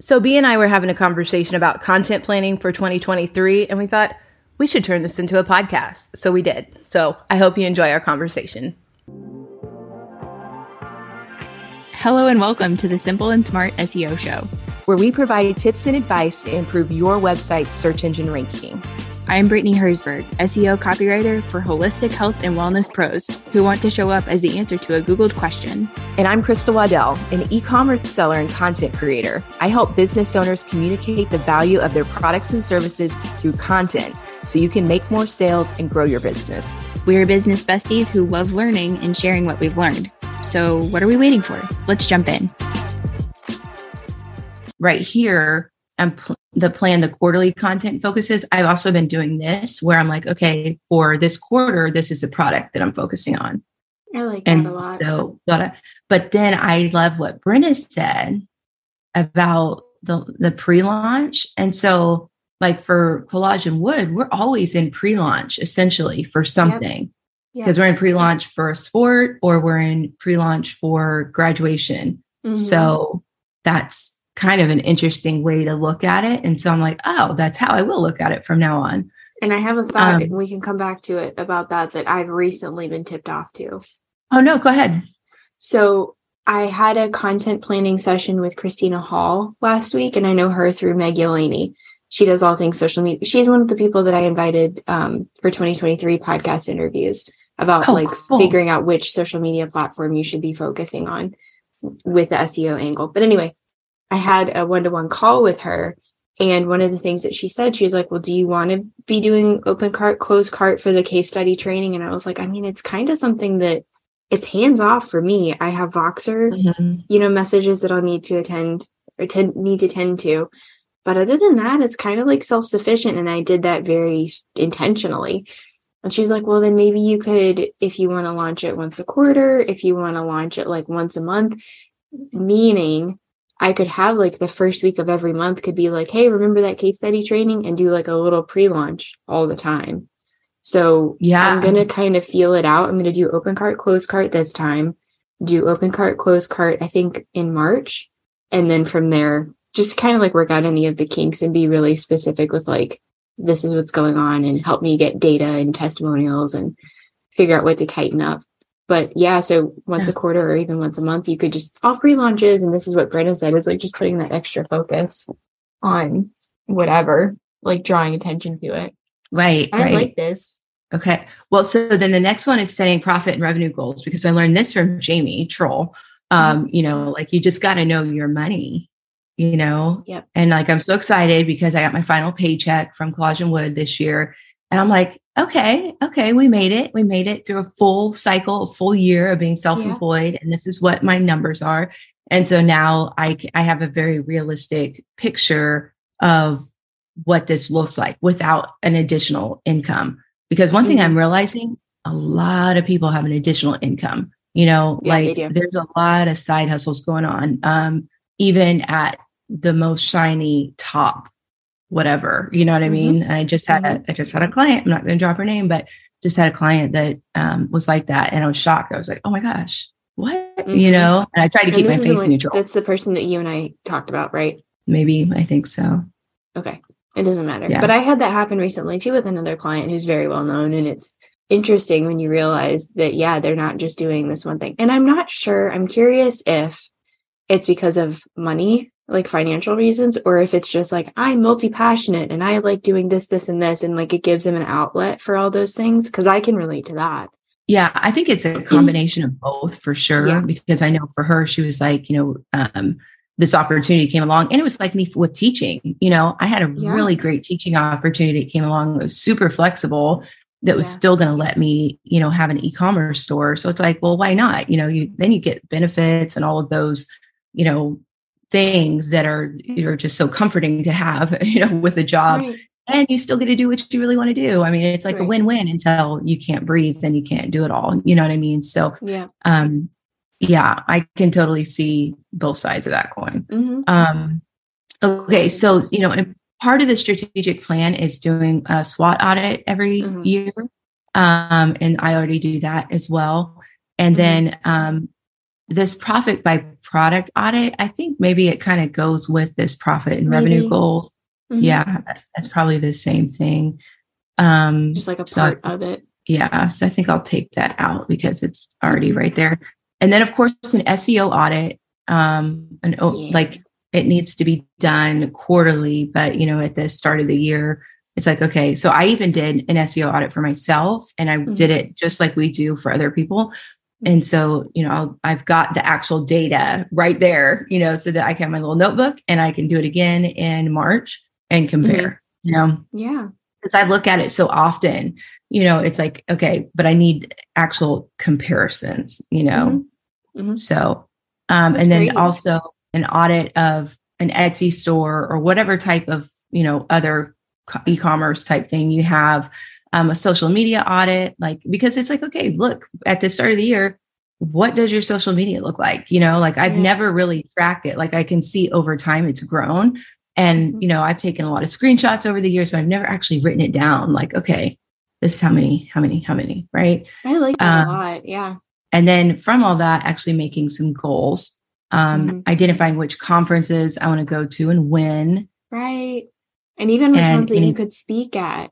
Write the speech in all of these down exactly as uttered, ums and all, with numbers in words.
So B and I were having a conversation about content planning for twenty twenty-three, and we thought we should turn this into a podcast. So we did. So I hope you enjoy our conversation. Hello and welcome to the Simple and Smart S E O Show, where we provide tips and advice to improve your website's search engine ranking. I am Brittany Herzberg, S E O copywriter for holistic health and wellness pros who want to show up as the answer to a Googled question. And I'm Krista Waddell, an e-commerce seller and content creator. I help business owners communicate the value of their products and services through content so you can make more sales and grow your business. We are business besties who love learning and sharing what we've learned. So what are we waiting for? Let's jump in. Right here, I'm pl- the plan, the quarterly content focuses. I've also been doing this where I'm like, okay, for this quarter, this is the product that I'm focusing on. I like and that a lot. So, but, but then I love what Brenda said about the, the pre-launch. And so like for Collage and Wood, we're always in pre-launch essentially for something because yep. we're in pre-launch for a sport or we're in pre-launch for graduation. Mm-hmm. So that's kind of an interesting way to look at it. And so I'm like, oh, that's how I will look at it from now on. And I have a thought, Um, and we can come back to it about that, that I've recently been tipped off to. Oh, no, go ahead. So I had a content planning session with Christina Hall last week, and I know her through Meg Yelaney. She does all things social media. She's one of the people that I invited um, for twenty twenty-three podcast interviews about oh, like cool. figuring out which social media platform you should be focusing on with the S E O angle. But anyway, I had a one-to-one call with her. And one of the things that she said, she was like, well, do you want to be doing open cart, closed cart for the case study training? And I was like, I mean, it's kind of something that it's hands off for me. I have Voxer, mm-hmm. you know, messages that I'll need to attend or tend, need to tend to. But other than that, it's kind of like self-sufficient. And I did that very intentionally. And she's like, well, then maybe you could, if you want to launch it once a quarter, if you want to launch it like once a month, meaning I could have like the first week of every month could be like, hey, remember that case study training, and do like a little pre-launch all the time. So yeah, I'm going to kind of feel it out. I'm going to do open cart, closed cart this time, do open cart, closed cart, I think in March. And then from there, just kind of like work out any of the kinks and be really specific with like, this is what's going on, and help me get data and testimonials and figure out what to tighten up. But yeah, so once yeah. a quarter or even once a month, you could just all pre-launches. And this is what Brenda said, is like just putting that extra focus on whatever, like drawing attention to it. Right. I right. like this. Okay. Well, so then the next one is setting profit and revenue goals, because I learned this from Jamie Troll. Um, mm-hmm. You know, like you just got to know your money, you know, yep. And like, I'm so excited because I got my final paycheck from Collage and Wood this year. And I'm like, okay, okay, we made it. We made it through a full cycle, a full year of being self-employed. Yeah. And this is what my numbers are. And so now I, I have a very realistic picture of what this looks like without an additional income. Because one mm-hmm. thing I'm realizing, a lot of people have an additional income, you know, yeah, like there's a lot of side hustles going on, um, even at the most shiny top, whatever, you know what I mean? Mm-hmm. I just had, mm-hmm. I just had a client, I'm not going to drop her name, but just had a client that um, was like that. And I was shocked. I was like, oh my gosh, what, mm-hmm. you know, and I tried to and keep my face when, neutral. That's the person that you and I talked about, right? Maybe. I think so. Okay. It doesn't matter. Yeah. But I had that happen recently too with another client who's very well known. And it's interesting when you realize that, yeah, they're not just doing this one thing. And I'm not sure, I'm curious if it's because of money, like financial reasons, or if it's just like, I'm multi-passionate and I like doing this, this, and this. And like, it gives them an outlet for all those things. Cause I can relate to that. Yeah. I think it's a combination of both for sure. Yeah. Because I know for her, she was like, you know, um, this opportunity came along, and it was like me with teaching, you know, I had a yeah. really great teaching opportunity that came along. It was super flexible. That was yeah. still going to let me, you know, have an e-commerce store. So it's like, well, why not? You know, you, then you get benefits and all of those, you know, things that are, are just so comforting to have, you know, with a job, right. And you still get to do what you really want to do. I mean, it's like right. a win-win until you can't breathe and you can't do it all. You know what I mean? So, yeah. um, yeah, I can totally see both sides of that coin. Mm-hmm. Um, okay. So, you know, part of the strategic plan is doing a SWOT audit every mm-hmm. year. Um, and I already do that as well. And mm-hmm. then, um, this profit by product audit, I think maybe it kind of goes with this profit and Maybe. revenue goals. Mhm. Yeah, that's probably the same thing. Um, Just like a so part of it. Yeah. So I think I'll take that out because it's already right there. And then, of course, an S E O audit, um, an, Yeah. like it needs to be done quarterly, but, you know, at the start of the year, it's like, okay, so I even did an S E O audit for myself and I Mhm. did it just like we do for other people. And so, you know, I'll, I've got the actual data right there, you know, so that I can have my little notebook and I can do it again in March and compare, you know, Yeah. because I look at it so often, you know, it's like, okay, but I need actual comparisons, you know? Mhm. Mhm. So, um, That's and then great. also an audit of an Etsy store or whatever type of, you know, other co- e-commerce type thing you have, um, a social media audit, like, because it's like, okay, look at the start of the year, what does your social media look like? You know, like I've Yeah. never really tracked it. Like I can see over time it's grown. And, Mhm. you know, I've taken a lot of screenshots over the years, but I've never actually written it down. Like, okay, this is how many, how many, how many, right? I like that a Um, lot. Yeah. and then from all that, actually making some goals, um, Mhm. identifying which conferences I want to go to and when. Right. And even which And, ones that you and could speak at.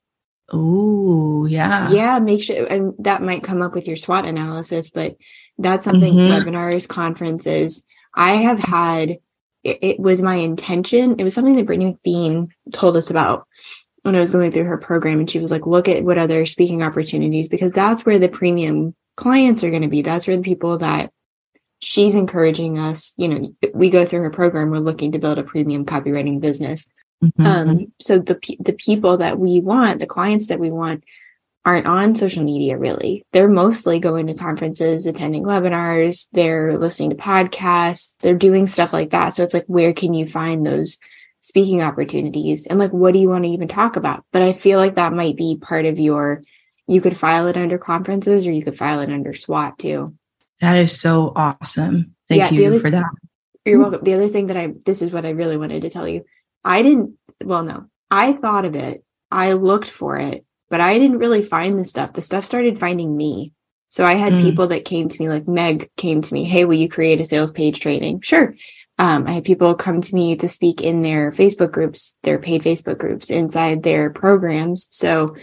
oh, yeah. Yeah, make sure, and that might come up with your SWOT analysis, but that's something, Mhm. webinars, conferences. I have had, it, it was my intention. It was something that Brittany McBean told us about when I was going through her program. And she was like, look at what other speaking opportunities, because that's where the premium clients are going to be. That's where the people that she's encouraging us, you know, we go through her program, we're looking to build a premium copywriting business. Mhm. Um, so the pe- the people that we want, the clients that we want, aren't on social media really. They're mostly going to conferences, attending webinars, they're listening to podcasts, they're doing stuff like that. So it's like, where can you find those speaking opportunities? And like, what do you want to even talk about? But I feel like that might be part of your, you could file it under conferences or you could file it under SWOT too. That is so awesome. Thank Yeah, the you other- for that. You're welcome. The other thing that I, this is what I really wanted to tell you. I didn't, well, no, I thought of it. I looked for it, but I didn't really find the stuff. The stuff started finding me. So I had Mm. people that came to me, like Meg came to me, hey, will you create a sales page training? Sure. Um, I had people come to me to speak in their Facebook groups, their paid Facebook groups inside their programs. So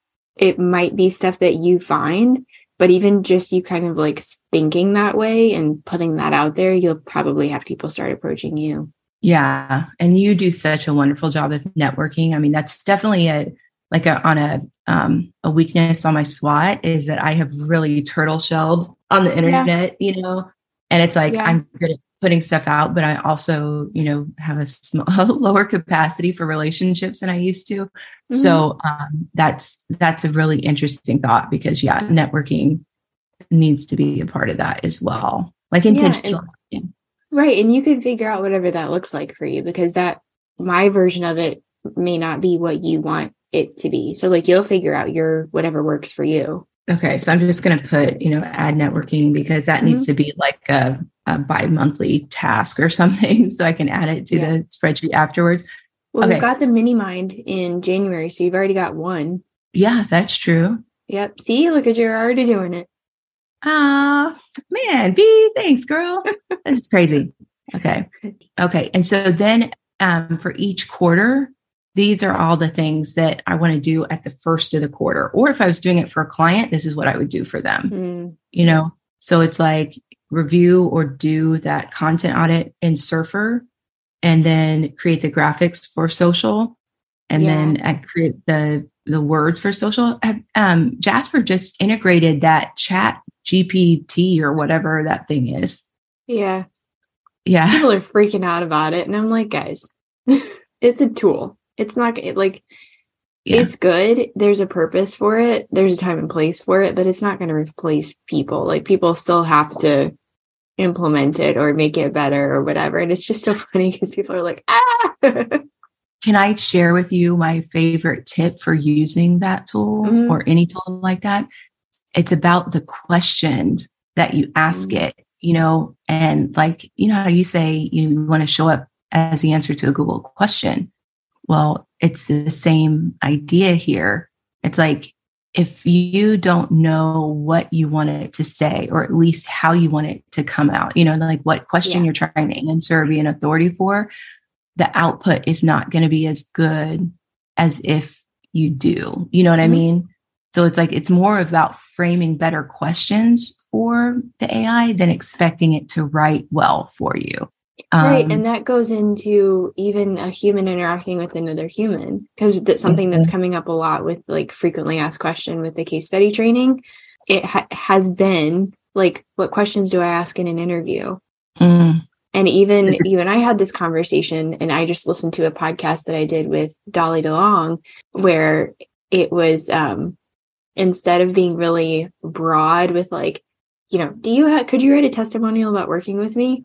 it might be stuff that you find, but even just you kind of like thinking that way and putting that out there, you'll probably have people start approaching you. Yeah. And you do such a wonderful job of networking. I mean, that's definitely a, like a, on a, um, a weakness on my SWOT is that I have really turtle shelled on the internet, you know, and it's like, Yeah. I'm good at putting stuff out, but I also, you know, have a small, lower capacity for relationships than I used to. Mhm. So, um, that's, that's a really interesting thought because yeah, networking needs to be a part of that as well. Like intentional. Yeah, and, right. And you can figure out whatever that looks like for you, because that, my version of it may not be what you want it to be. So like, you'll figure out your, whatever works for you. Okay. So I'm just going to put, you know, add networking because that Mm-hmm. needs to be like a, a bi-monthly task or something. So I can add it to Yeah. the spreadsheet afterwards. Well, Okay. we've got the mini mind in January, so you've already got one. Yeah, that's true. Yep. See, look at you, you're already doing it. Ah, man, B, thanks, girl. That's crazy. Okay. Okay. And so then um, for each quarter, these are all the things that I want to do at the first of the quarter. Or if I was doing it for a client, this is what I would do for them. Mm. You know, so it's like review or do that content audit in Surfer and then create the graphics for social. And Yeah. then I create the, the words for social. Um, Jasper just integrated that chat G P T or whatever that thing is. Yeah. Yeah. People are freaking out about it. And I'm like, guys, it's a tool. It's not it, like, Yeah. it's good. There's a purpose for it. There's a time and place for it, but it's not going to replace people. Like, people still have to implement it or make it better or whatever. And it's just so funny because people are like, ah. Can I share with you my favorite tip for using that tool Mhm. or any tool like that? It's about the questions that you ask Mhm. it, you know, and like, you know, how you say you want to show up as the answer to a Google question. Well, it's the same idea here. It's like, if you don't know what you want it to say, or at least how you want it to come out, you know, like what question yeah. you're trying to answer or be an authority for, the output is not going to be as good as if you do. You know what mm-hmm. I mean? So it's like, it's more about framing better questions for the A I than expecting it to write well for you. Right. Um, and that goes into even a human interacting with another human, because that's something mm-hmm. that's coming up a lot with like frequently asked question with the case study training. It ha- has been like, what questions do I ask in an interview? Mm. And even you and I had this conversation, and I just listened to a podcast that I did with Dolly DeLong, where it was, um, instead of being really broad with like, you know, do you have, could you write a testimonial about working with me?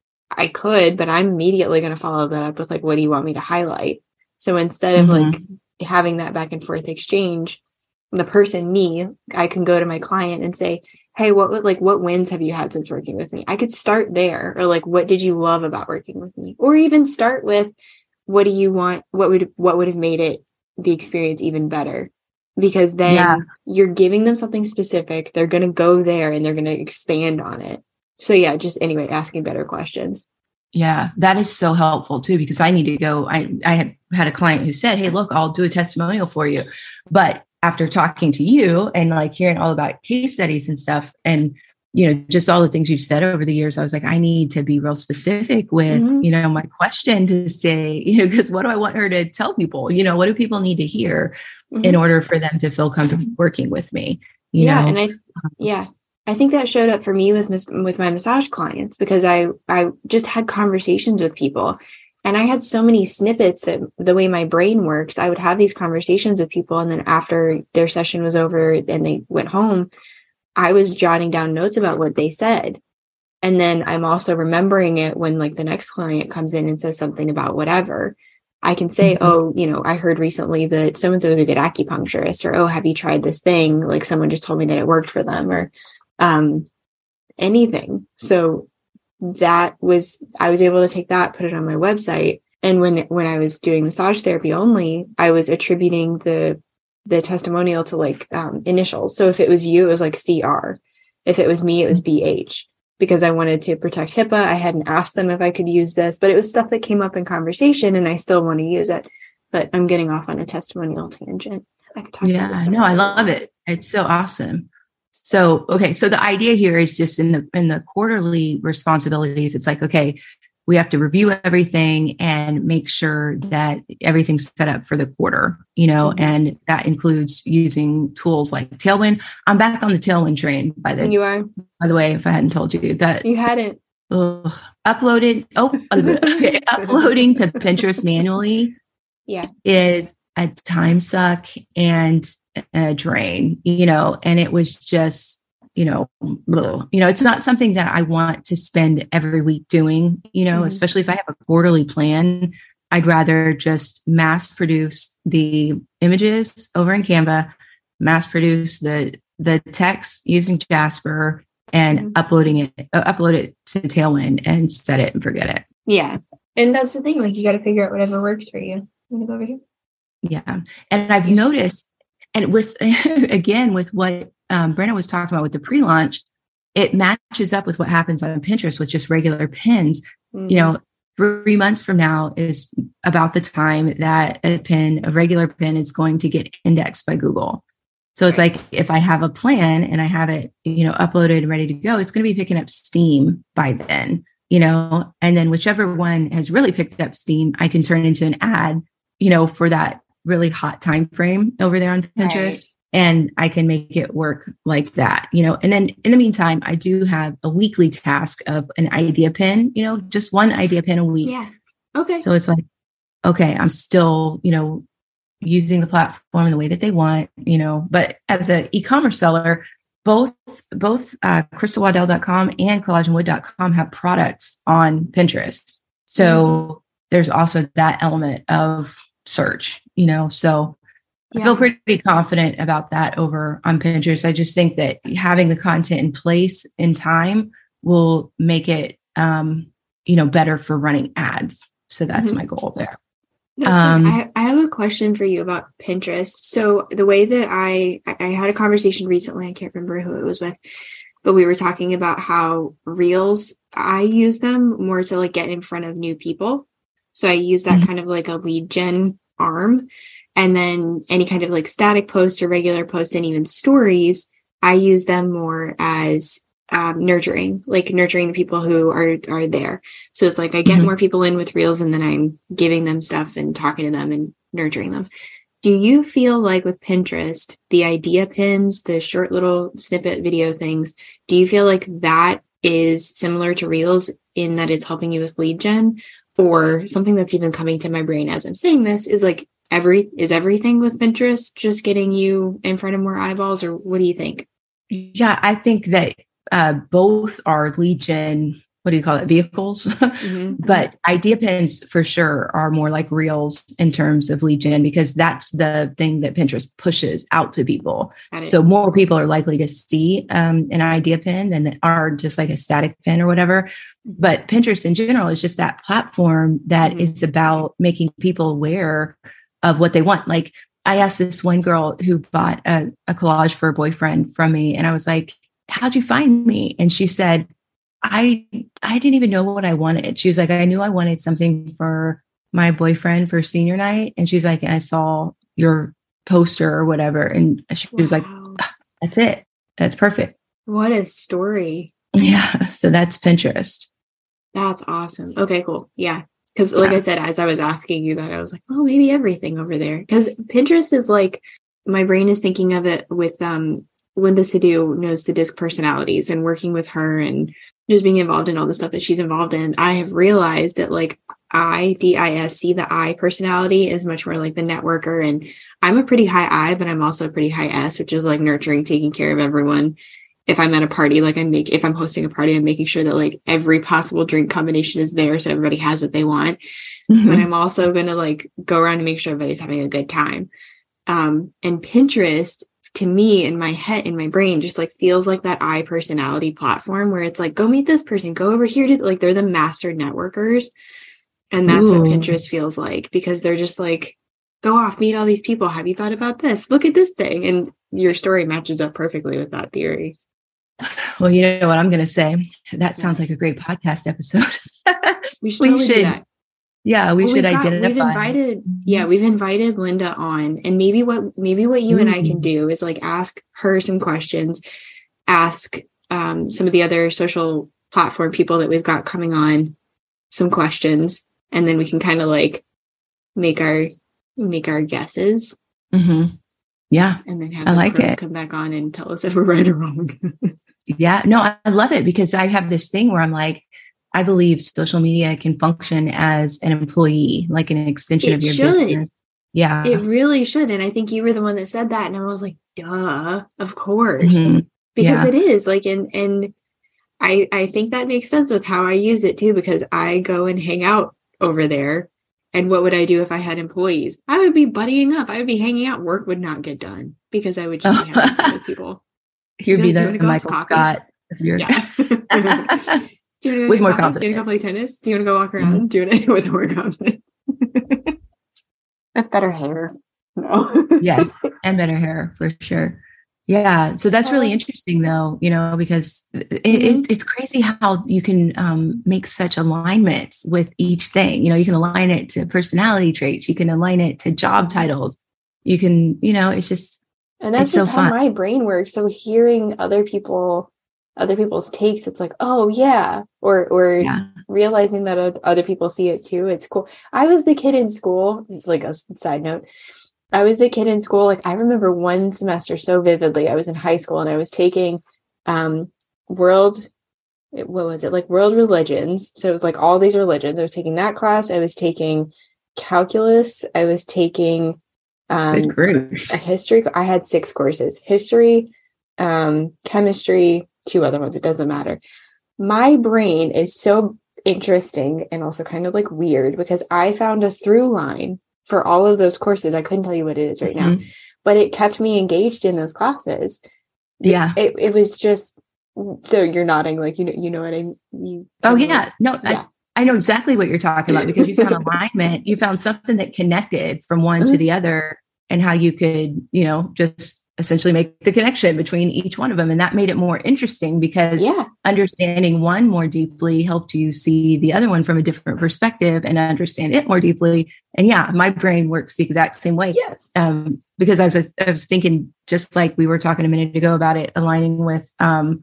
I could, but I'm immediately going to follow that up with like, what do you want me to highlight? So instead of mm-hmm. like having that back and forth exchange, the person, me, I can go to my client and say, hey, what would like, what wins have you had since working with me? I could start there. Or like, what did you love about working with me? Or even start with, what do you want? What would, what would have made it, the experience even better? Because then yeah. you're giving them something specific. They're going to go there and they're going to expand on it. So yeah, just anyway, asking better questions. Yeah, that is so helpful too, because I need to go. I, I had had a client who said, hey, look, I'll do a testimonial for you. But after talking to you and like hearing all about case studies and stuff, and, you know, just all the things you've said over the years, I was like, I need to be real specific with, mm-hmm. you know, my question to say, you know, because what do I want her to tell people? You know, what do people need to hear mm-hmm. in order for them to feel comfortable working with me? You yeah. know? And I, yeah. I think that showed up for me with with my massage clients, because I, I just had conversations with people, and I had so many snippets that the way my brain works, I would have these conversations with people. And then after their session was over and they went home, I was jotting down notes about what they said. And then I'm also remembering it when like the next client comes in and says something about whatever. I can say, mm-hmm. oh, you know, I heard recently that so-and-so is a good acupuncturist, or, oh, have you tried this thing? Like someone just told me that it worked for them, or um, anything. So that was, I was able to take that, put it on my website. And when, when I was doing massage therapy only, I was attributing the, the testimonial to like, um, initials. So if it was you, it was like C R. If it was me, it was B H, because I wanted to protect HIPAA. I hadn't asked them if I could use this, but it was stuff that came up in conversation and I still want to use it, but I'm getting off on a testimonial tangent. I could talk yeah, about this no, I love it. It's so awesome. So, okay. So the idea here is just in the, in the quarterly responsibilities, it's like, okay, we have to review everything and make sure that everything's set up for the quarter, you know, mm-hmm. and that includes using tools like Tailwind. I'm back on the Tailwind train by the, you are, by the way, if I hadn't told you that you hadn't ugh, uploaded. Oh, okay. Uploading to Pinterest manually yeah, is a time suck and a drain, you know, and it was just, you know, ugh. you know, it's not something that I want to spend every week doing, you know, mm-hmm. especially if I have a quarterly plan. I'd rather just mass produce the images over in Canva, mass produce the, the text using Jasper, and mm-hmm. uploading it, uh, upload it to Tailwind and set it and forget it. Yeah. And that's the thing, like you got to figure out whatever works for you. I'm gonna go over here. Yeah. And I've yes. noticed, and with, again, with what um, Brenna was talking about with the pre-launch, it matches up with what happens on Pinterest with just regular pins. Mm-hmm. You know, three months from now is about the time that a pin, a regular pin, is going to get indexed by Google. So it's like, if I have a plan and I have it, you know, uploaded and ready to go, it's going to be picking up steam by then, you know, and then whichever one has really picked up steam, I can turn into an ad, you know, for that really hot time frame over there on Pinterest. Right. And I can make it work like that, you know. And then in the meantime, I do have a weekly task of an idea pin, you know, just one idea pin a week. Yeah. Okay. So it's like, okay, I'm still, you know, using the platform in the way that they want, you know. But as an e-commerce seller, both both uh, crystal waddell dot com and collagen wood dot com have products on Pinterest. So mm-hmm. there's also that element of search, you know. So I yeah. feel pretty confident about that over on Pinterest. I just think that having the content in place in time will make it, um, you know, better for running ads. So that's mm-hmm. my goal there. That's um, I, I have a question for you about Pinterest. So the way that I, I had a conversation recently, I can't remember who it was with, but we were talking about how Reels, I use them more to like get in front of new people. So I use that mm-hmm. kind of like a lead gen arm. And then any kind of like static posts or regular posts and even stories, I use them more as um, nurturing, like nurturing the people who are, are there. So it's like I get mm-hmm. more people in with Reels and then I'm giving them stuff and talking to them and nurturing them. Do you feel like with Pinterest, the idea pins, the short little snippet video things, do you feel like that is similar to Reels in that it's helping you with lead gen? Or something that's even coming to my brain as I'm saying this is like, every is everything with Pinterest just getting you in front of more eyeballs, or what do you think? Yeah, I think that uh, both are lead gen, what do you call it, vehicles? Mm-hmm. But idea pins for sure are more like Reels in terms of lead gen, because that's the thing that Pinterest pushes out to people. So more people are likely to see um, an idea pin than are just like a static pin or whatever. But Pinterest in general is just that platform that mm-hmm. is about making people aware of what they want. Like I asked this one girl who bought a, a collage for a boyfriend from me, and I was like, how'd you find me? And she said, I, I didn't even know what I wanted. She was like, I knew I wanted something for my boyfriend for senior night. And she's like, and I saw your poster or whatever. And she wow. was like, that's it. That's perfect. What a story. Yeah. So that's Pinterest. That's awesome. Okay, cool. Yeah. Because like yeah. I said, as I was asking you that, I was like, oh, maybe everything over there. Because Pinterest is like, my brain is thinking of it with um, Linda Sadu knows the disc personalities, and working with her and just being involved in all the stuff that she's involved in. I have realized that like I, D I S C, the I personality is much more like the networker. And I'm a pretty high I, but I'm also a pretty high S, which is like nurturing, taking care of everyone. If I'm at a party, like I make, if I'm hosting a party, I'm making sure that like every possible drink combination is there so everybody has what they want. Mm-hmm. But I'm also going to like go around and make sure everybody's having a good time. Um, and Pinterest, to me, in my head, in my brain, just like feels like that I personality platform where it's like, go meet this person, go over here to like, they're the master networkers. And that's Ooh. What Pinterest feels like, because they're just like, go off, meet all these people. Have you thought about this? Look at this thing. And your story matches up perfectly with that theory. Well, you know what I'm going to say? That sounds like a great podcast episode. we should, we should do that. Yeah, we well, should got, identify. We've invited, yeah, we've invited Linda on, and maybe what maybe what you mm. and I can do is like ask her some questions, ask um, some of the other social platform people that we've got coming on some questions, and then we can kind of like make our make our guesses. Mm-hmm. Yeah, and then have I the like pros it. come back on and tell us if we're right or wrong. Yeah, no, I love it, because I have this thing where I'm like, I believe social media can function as an employee, like an extension it of your should. Business. Yeah, it really should. And I think you were the one that said that, and I was like, duh, of course, mm-hmm. because yeah. it is like, and and I I think that makes sense with how I use it too, because I go and hang out over there. And what would I do if I had employees? I would be buddying up. I would be hanging out. Work would not get done because I would just be hanging out with people. You'd be the Michael Scott. If you're yeah. Do you with more coffee? confidence. Do you want to go play tennis? Do you want to go walk around? Mm-hmm. Do you want to with more confidence? That's better hair. No. Yes, and better hair for sure. Yeah, so that's really interesting, though, you know, because it, mm-hmm. it's it's crazy how you can um, make such alignments with each thing. You know, you can align it to personality traits. You can align it to job titles. You can, you know, it's just and that's just so how fun. My brain works. So hearing other people, other people's takes, it's like, oh yeah, or or yeah. realizing that other people see it too. It's cool. I was the kid in school. Like a side note. I was the kid in school. Like I remember one semester so vividly. I was in high school and I was taking um, world, what was it? Like world religions. So it was like all these religions. I was taking that class. I was taking calculus. I was taking um, a history. I had six courses, history, um, chemistry, two other ones. It doesn't matter. My brain is so interesting and also kind of like weird because I found a through line for all of those courses. I couldn't tell you what it is right mm-hmm. now, but it kept me engaged in those classes. Yeah. It, it was just, so you're nodding like, you know, you know what I mean? Oh yeah. No, yeah. I know exactly what you're talking about because you found alignment. You found something that connected from one mm-hmm. to the other and how you could, you know, just essentially make the connection between each one of them. And that made it more interesting because yeah. understanding one more deeply helped you see the other one from a different perspective and understand it more deeply. And yeah, my brain works the exact same way. Yes. Um, because I was, I was thinking, just like we were talking a minute ago about it, aligning with, um,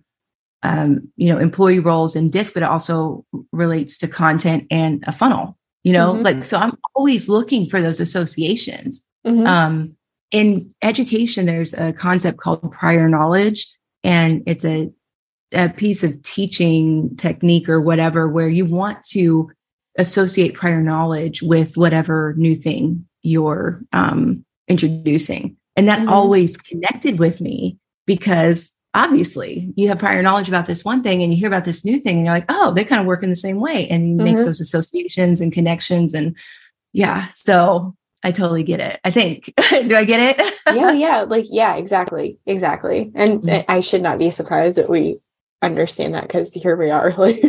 um, you know, employee roles and DISC, but it also relates to content and a funnel, you know, mm-hmm. like, so I'm always looking for those associations. Mm-hmm. Um, in education, there's a concept called prior knowledge, and it's a, a piece of teaching technique or whatever, where you want to associate prior knowledge with whatever new thing you're um, introducing. And that mm-hmm. always connected with me because obviously you have prior knowledge about this one thing and you hear about this new thing and you're like, oh, they kind of work in the same way. And you mm-hmm. make those associations and connections. And yeah, so I totally get it. I think, do I get it? yeah. Yeah. Like, yeah, exactly. Exactly. And mm-hmm. I should not be surprised that we understand that because here we are. Like,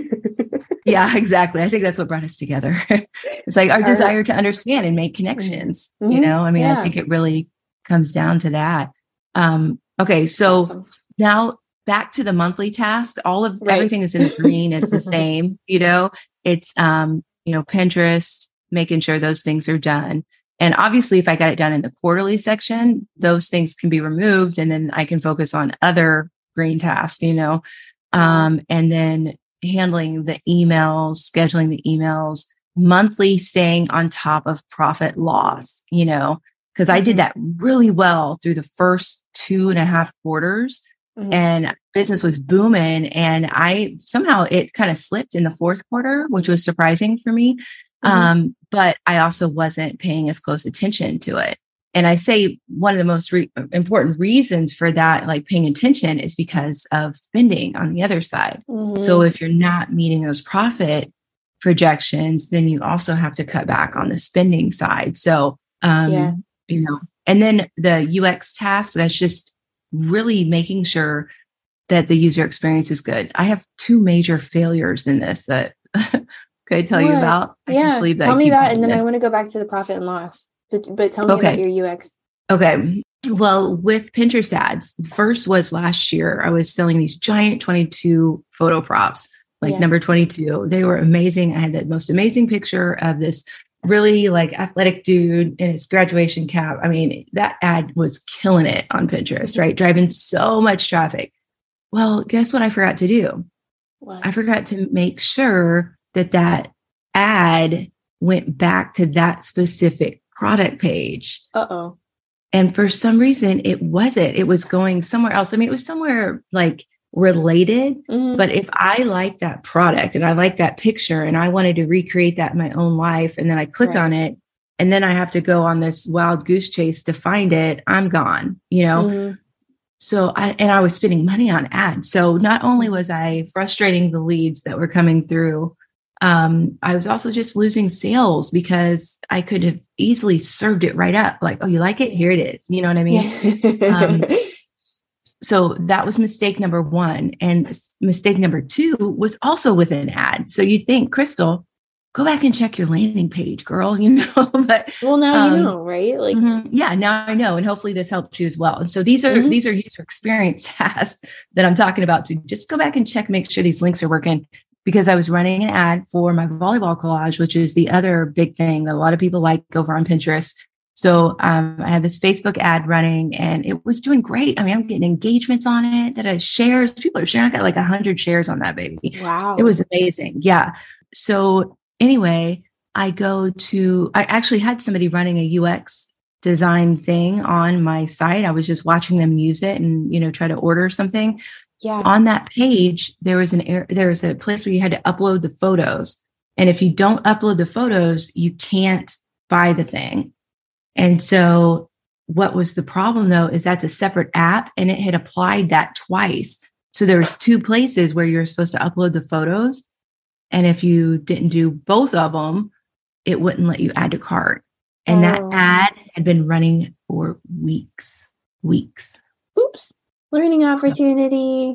yeah, exactly. I think that's what brought us together. It's like our, our desire to understand and make connections, mm-hmm. you know, I mean, yeah. I think it really comes down to that. Um, okay. So awesome. Now back to the monthly task, all of right. everything that's in the green is the same, you know, it's, um, you know, Pinterest, making sure those things are done. And obviously, if I got it done in the quarterly section, those things can be removed and then I can focus on other green tasks, you know, um, and then handling the emails, scheduling the emails, monthly staying on top of profit loss, you know, because I did that really well through the first two and a half quarters mm-hmm. and business was booming. And I somehow it kind of slipped in the fourth quarter, which was surprising for me. Mm-hmm. Um, but I also wasn't paying as close attention to it. And I say one of the most re- important reasons for that, like paying attention, is because of spending on the other side. Mm-hmm. So if you're not meeting those profit projections, then you also have to cut back on the spending side. So, um, yeah. you know, and then the U X task, that's just really making sure that the user experience is good. I have two major failures in this that could I tell what? you about? I yeah, that tell me that. And then this. I want to go back to the profit and loss. But tell me okay. about your U X. Okay. Well, with Pinterest ads, first was last year, I was selling these giant twenty-two photo props, like yeah. number twenty-two. They were amazing. I had the most amazing picture of this really like athletic dude in his graduation cap. I mean, that ad was killing it on Pinterest, right? Driving so much traffic. Well, guess what I forgot to do? What? I forgot to make sure that that ad went back to that specific product page. Uh-oh. And for some reason, it wasn't. It was going somewhere else. I mean, it was somewhere like related. Mm-hmm. But if I like that product and I like that picture and I wanted to recreate that in my own life, and then I click right. on it, and then I have to go on this wild goose chase to find it, I'm gone, you know? Mm-hmm. So I, and I was spending money on ads. So not only was I frustrating the leads that were coming through, Um, I was also just losing sales because I could have easily served it right up. Like, oh, you like it? Here it is. You know what I mean? Yeah. um, so that was mistake number one. And mistake number two was also with an ad. So you'd think, Crystal, go back and check your landing page, girl, you know, but well, now um, you know, right? Like, mm-hmm, yeah, now I know. And hopefully this helped you as well. And so these are, mm-hmm. these are user experience tasks that I'm talking about to just go back and check, make sure these links are working. Because I was running an ad for my volleyball collage, which is the other big thing that a lot of people like over on Pinterest. So um, I had this Facebook ad running and it was doing great. I mean, I'm getting engagements on it, that I shares. People are sharing. I got like one hundred shares on that baby. Wow. It was amazing. Yeah. So anyway, I go to, I actually had somebody running a U X design thing on my site. I was just watching them use it and, you know, try to order something. Yeah. On that page, there was an there was a place where you had to upload the photos. And if you don't upload the photos, you can't buy the thing. And so what was the problem though, is that's a separate app and it had applied that twice. So there was two places where you're supposed to upload the photos. And if you didn't do both of them, it wouldn't let you add to cart. And oh. that ad had been running for weeks, weeks. Oops. Learning opportunity.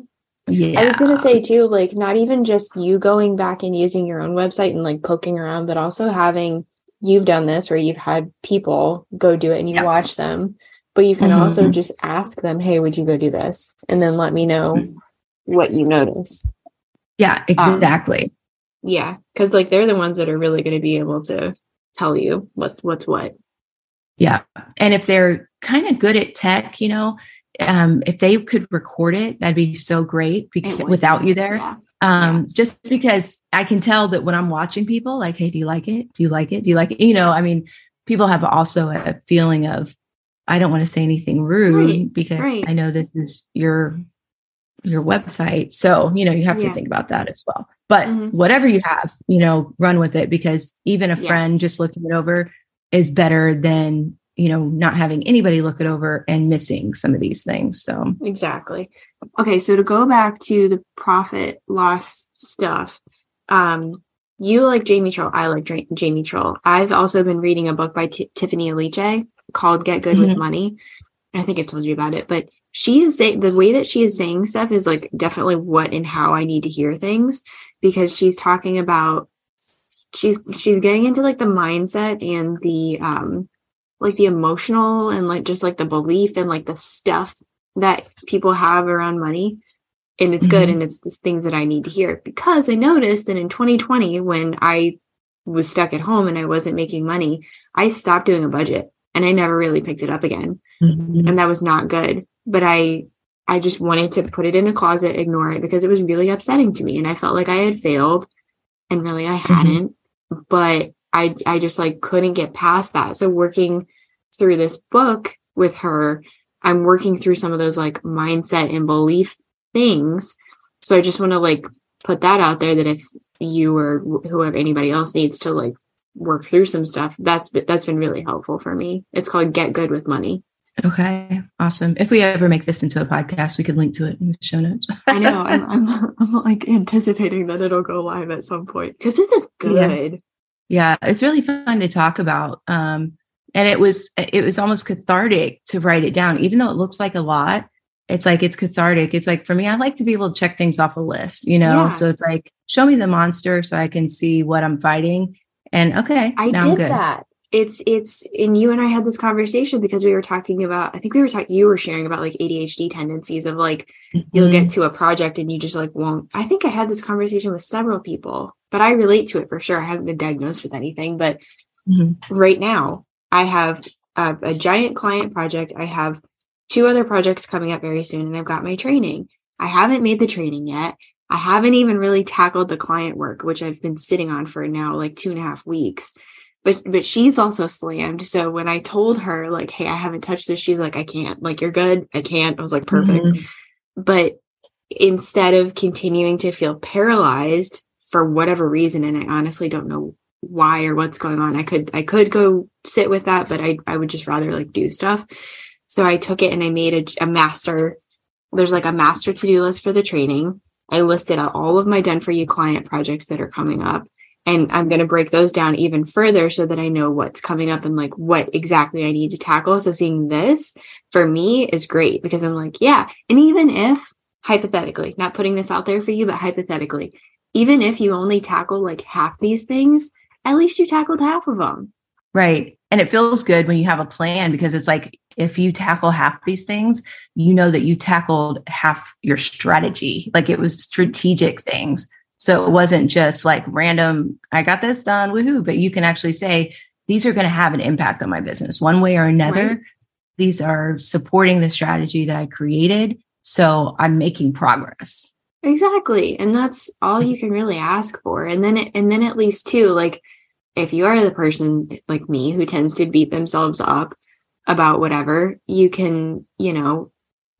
Yeah. I was going to say too, like not even just you going back and using your own website and like poking around, but also having, you've done this where you've had people go do it and you yeah. watch them, but you can mm-hmm. also just ask them, hey, would you go do this? And then let me know mm-hmm. what you notice. Yeah, exactly. Um, yeah. Cause like they're the ones that are really going to be able to tell you what what's what. Yeah. And if they're kind of good at tech, you know, um, if they could record it, that'd be so great because without you there. Yeah. Um, yeah. Just because I can tell that when I'm watching people, like, hey, do you like it? Do you like it? Do you like it? You know, I mean, people have also a feeling of, I don't want to say anything rude right. because right. I know this is your, your website. So, you know, you have yeah. to think about that as well. But mm-hmm. whatever you have, you know, run with it because even a yeah. friend just looking it over is better than, you know, not having anybody look it over and missing some of these things. So exactly. Okay. So to go back to the profit loss stuff, um, you like Jamie Troll. I like Dra- Jamie Troll. I've also been reading a book by T- Tiffany Aliche called Get Good mm-hmm. with Money. I think I've told you about it, but she is saying the way that she is saying stuff is like definitely what and how I need to hear things because she's talking about, she's, she's getting into like the mindset and the, um, like the emotional and like just like the belief and like the stuff that people have around money. And it's mm-hmm. good. And it's the things that I need to hear because I noticed that in twenty twenty, when I was stuck at home and I wasn't making money, I stopped doing a budget and I never really picked it up again. Mm-hmm. And that was not good. But I, I just wanted to put it in a closet, ignore it because it was really upsetting to me. And I felt like I had failed and really I hadn't, mm-hmm. but I, I just like couldn't get past that. So working through this book with her, I'm working through some of those like mindset and belief things. So I just want to like put that out there that if you or whoever anybody else needs to like work through some stuff, that's that's been really helpful for me. It's called Get Good with Money. Okay, awesome. If we ever make this into a podcast, we could link to it in the show notes. I know. I'm, I'm, I'm like anticipating that it'll go live at some point because this is good. Yeah. yeah, it's really fun to talk about. Um, and it was it was almost cathartic to write it down, even though it looks like a lot. It's like it's cathartic. It's like for me, I like to be able to check things off a list, you know. Yeah. So it's like show me the monster so I can see what I'm fighting. And okay, I now did I'm good. that. It's, it's, and you and I had this conversation because we were talking about, I think we were talking, you were sharing about like A D H D tendencies of like, mm-hmm. you'll get to a project and you just like won't. I think I had this conversation with several people, but I relate to it for sure. I haven't been diagnosed with anything, but mm-hmm. right now I have a, a giant client project. I have two other projects coming up very soon and I've got my training. I haven't made the training yet. I haven't even really tackled the client work, which I've been sitting on for now like two and a half weeks. But but she's also slammed. So when I told her, like, hey, I haven't touched this, she's like, I can't. Like, you're good. I can't. I was like, perfect. Mm-hmm. But instead of continuing to feel paralyzed for whatever reason, and I honestly don't know why or what's going on, I could I could go sit with that, but I, I would just rather like do stuff. So I took it and I made a, a master. There's like a master to-do list for the training. I listed out all of my done for you client projects that are coming up. And I'm going to break those down even further so that I know what's coming up and like what exactly I need to tackle. So seeing this for me is great because I'm like, yeah. And even if hypothetically, not putting this out there for you, but hypothetically, even if you only tackle like half these things, at least you tackled half of them. Right. And it feels good when you have a plan because it's like, if you tackle half these things, you know that you tackled half your strategy. Like it was strategic things. So it wasn't just like random, I got this done, woohoo, but you can actually say, these are going to have an impact on my business one way or another. Right. These are supporting the strategy that I created. So I'm making progress. Exactly. And that's all you can really ask for. And then, it, and then at least too, like if you are the person like me who tends to beat themselves up about whatever, you can, you know,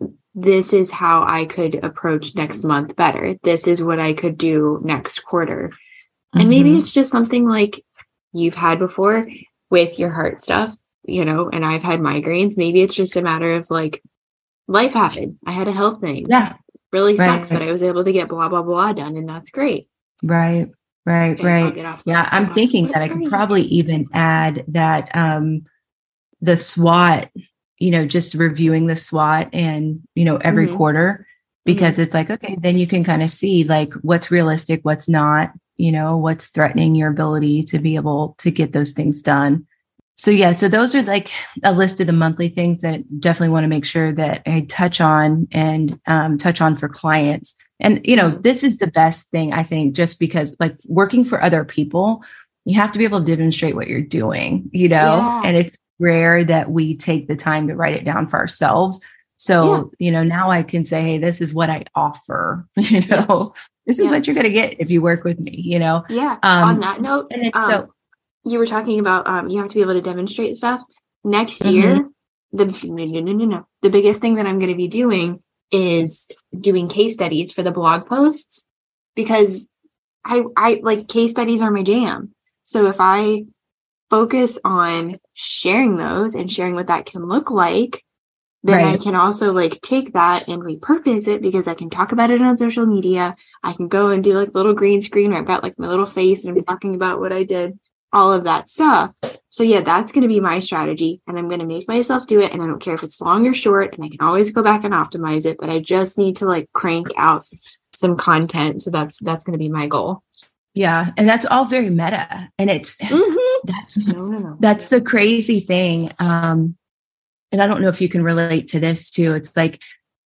this is how I could approach next month better. This is what I could do next quarter. Mm-hmm. And maybe it's just something like you've had before with your heart stuff, you know, and I've had migraines. Maybe it's just a matter of like life happened. I had a health thing. Yeah. Really right. sucks, but I was able to get blah, blah, blah done. And that's great. Right. Right. Okay, right. Yeah. I'm thinking that I could probably even add that, um, the SWOT, you know, just reviewing the SWOT and, you know, every mm-hmm. quarter because mm-hmm. it's like, okay, then you can kind of see like what's realistic, what's not, you know, what's threatening your ability to be able to get those things done. So yeah, so those are like a list of the monthly things that I definitely want to make sure that I touch on and um, touch on for clients. And, you know, this is the best thing, I think, just because like working for other people, you have to be able to demonstrate what you're doing, you know, yeah. and it's rare that we take the time to write it down for ourselves. So, yeah. you know, now I can say, hey, this is what I offer, you know, yeah. this is yeah. what you're going to get if you work with me, you know? Yeah. Um, On that note, and it's um, so, you were talking about, um, you have to be able to demonstrate stuff. Next mm-hmm. year, the, no, no, no, no, no. the biggest thing that I'm going to be doing is doing case studies for the blog posts, because I, I like case studies are my jam. So if I focus on sharing those and sharing what that can look like, then right. I can also like take that and repurpose it, because I can talk about it on social media. I can go and do like little green screen where I've got like my little face and I'm talking about what I did, all of that stuff. So yeah, that's going to be my strategy, and I'm going to make myself do it. And I don't care if it's long or short, and I can always go back and optimize it, but I just need to like crank out some content. So that's, that's going to be my goal. Yeah. And that's all very meta. And it's, mm-hmm. that's, no, no, no. that's the crazy thing. Um, and I don't know if you can relate to this too. It's like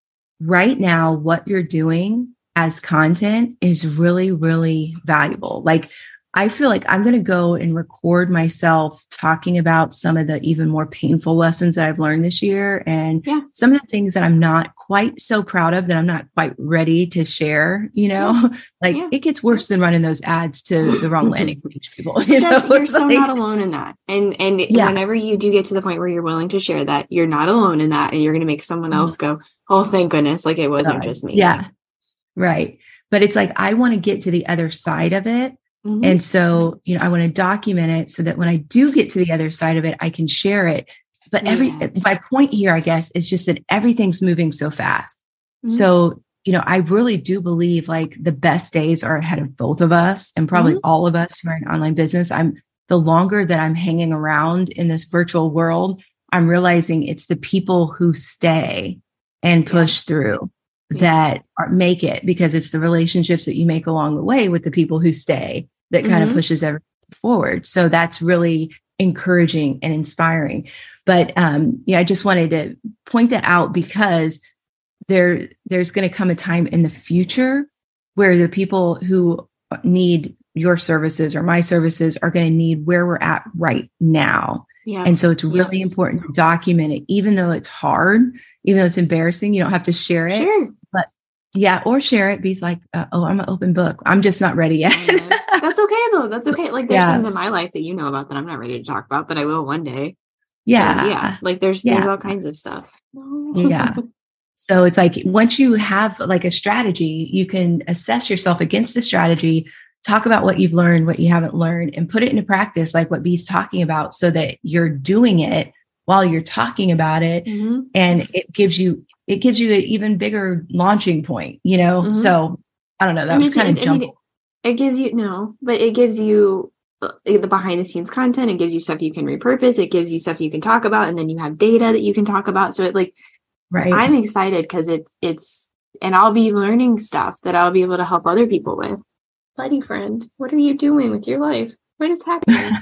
right now, what you're doing as content is really, really valuable. Like, I feel like I'm going to go and record myself talking about some of the even more painful lessons that I've learned this year, and yeah. some of the things that I'm not quite so proud of, that I'm not quite ready to share, you know, yeah. like yeah. it gets worse than running those ads to the wrong landing page people. You know? You're so like, not alone in that. And, and yeah. whenever you do get to the point where you're willing to share that, you're not alone in that, and you're going to make someone else go, oh, thank goodness. Like it wasn't God. just me. Yeah. Right. But it's like, I want to get to the other side of it. Mm-hmm. And so, you know, I want to document it so that when I do get to the other side of it, I can share it. But every, yeah. my point here, I guess, is just that everything's moving so fast. Mm-hmm. So, you know, I really do believe like the best days are ahead of both of us, and probably mm-hmm. all of us who are in online business. I'm the longer that I'm hanging around in this virtual world, I'm realizing it's the people who stay and push yeah. through that are, make it, because it's the relationships that you make along the way with the people who stay that kind mm-hmm. of pushes everything forward. So that's really encouraging and inspiring. But um, yeah, I just wanted to point that out, because there there's going to come a time in the future where the people who need your services or my services are going to need where we're at right now. Yeah. And so it's really yeah. important to document it, even though it's hard, even though it's embarrassing. You don't have to share it. Sure. But yeah, or share it. Be like, uh, oh, I'm an open book. I'm just not ready yet. That's okay though. That's okay. Like there's yeah. things in my life that you know about that I'm not ready to talk about, but I will one day. Yeah. So, yeah. Like there's, yeah. there's all kinds of stuff. Yeah. So it's like, once you have like a strategy, you can assess yourself against the strategy, talk about what you've learned, what you haven't learned, and put it into practice, like what Bee's talking about, so that you're doing it while you're talking about it. Mm-hmm. And it gives you, it gives you an even bigger launching point, you know? Mm-hmm. So I don't know, that I mean, was kind of jumbled. It gives you, no, but it gives you the behind the scenes content. It gives you stuff you can repurpose. It gives you stuff you can talk about. And then you have data that you can talk about. So it like, right. I'm excited because it's, it's, and I'll be learning stuff that I'll be able to help other people with. Buddy friend, what are you doing with your life? What is happening?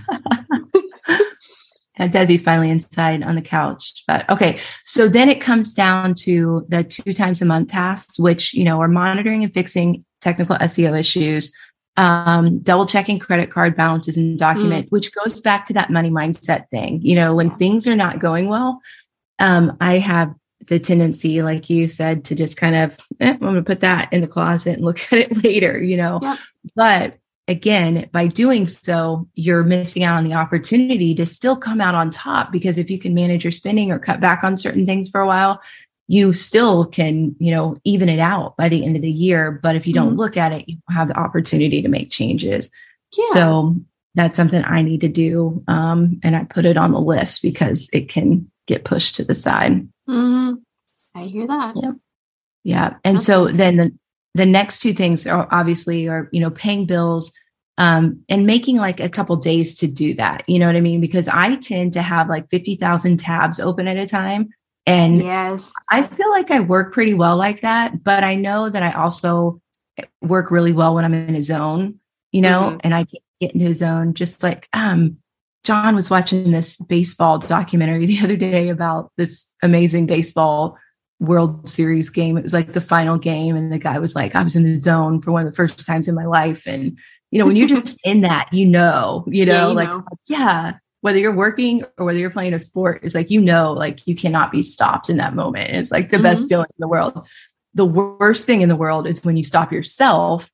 Yeah, Desi's finally inside on the couch. But okay, so then it comes down to the two times a month tasks, which, you know, are monitoring and fixing technical S E O issues, um, double checking credit card balances and document, mm. which goes back to that money mindset thing. You know, when yeah. things are not going well, um, I have the tendency, like you said, to just kind of, eh, I'm going to put that in the closet and look at it later, you know, yep. but again, by doing so, you're missing out on the opportunity to still come out on top, because if you can manage your spending or cut back on certain things for a while, you still can, you know, even it out by the end of the year. But if you don't mm-hmm. look at it, you don't have the opportunity to make changes. Yeah. So that's something I need to do. Um, and I put it on the list because it can get pushed to the side. Mm-hmm. I hear that. Yeah. Yeah. And okay. so then the, the next two things are obviously are, you know, paying bills, um, and making like a couple days to do that. You know what I mean? Because I tend to have like fifty thousand tabs open at a time. And yes, I feel like I work pretty well like that, but I know that I also work really well when I'm in a zone, you know, mm-hmm. and I can get into a zone. Just like um, John was watching this baseball documentary the other day about this amazing baseball World Series game. It was like the final game. And the guy was like, I was in the zone for one of the first times in my life. And, you know, when you're just in that, you know, you know, yeah, you like, know. yeah, whether you're working or whether you're playing a sport, it's like, you know, like you cannot be stopped in that moment. And it's like the mm-hmm. best feeling in the world. The worst thing in the world is when you stop yourself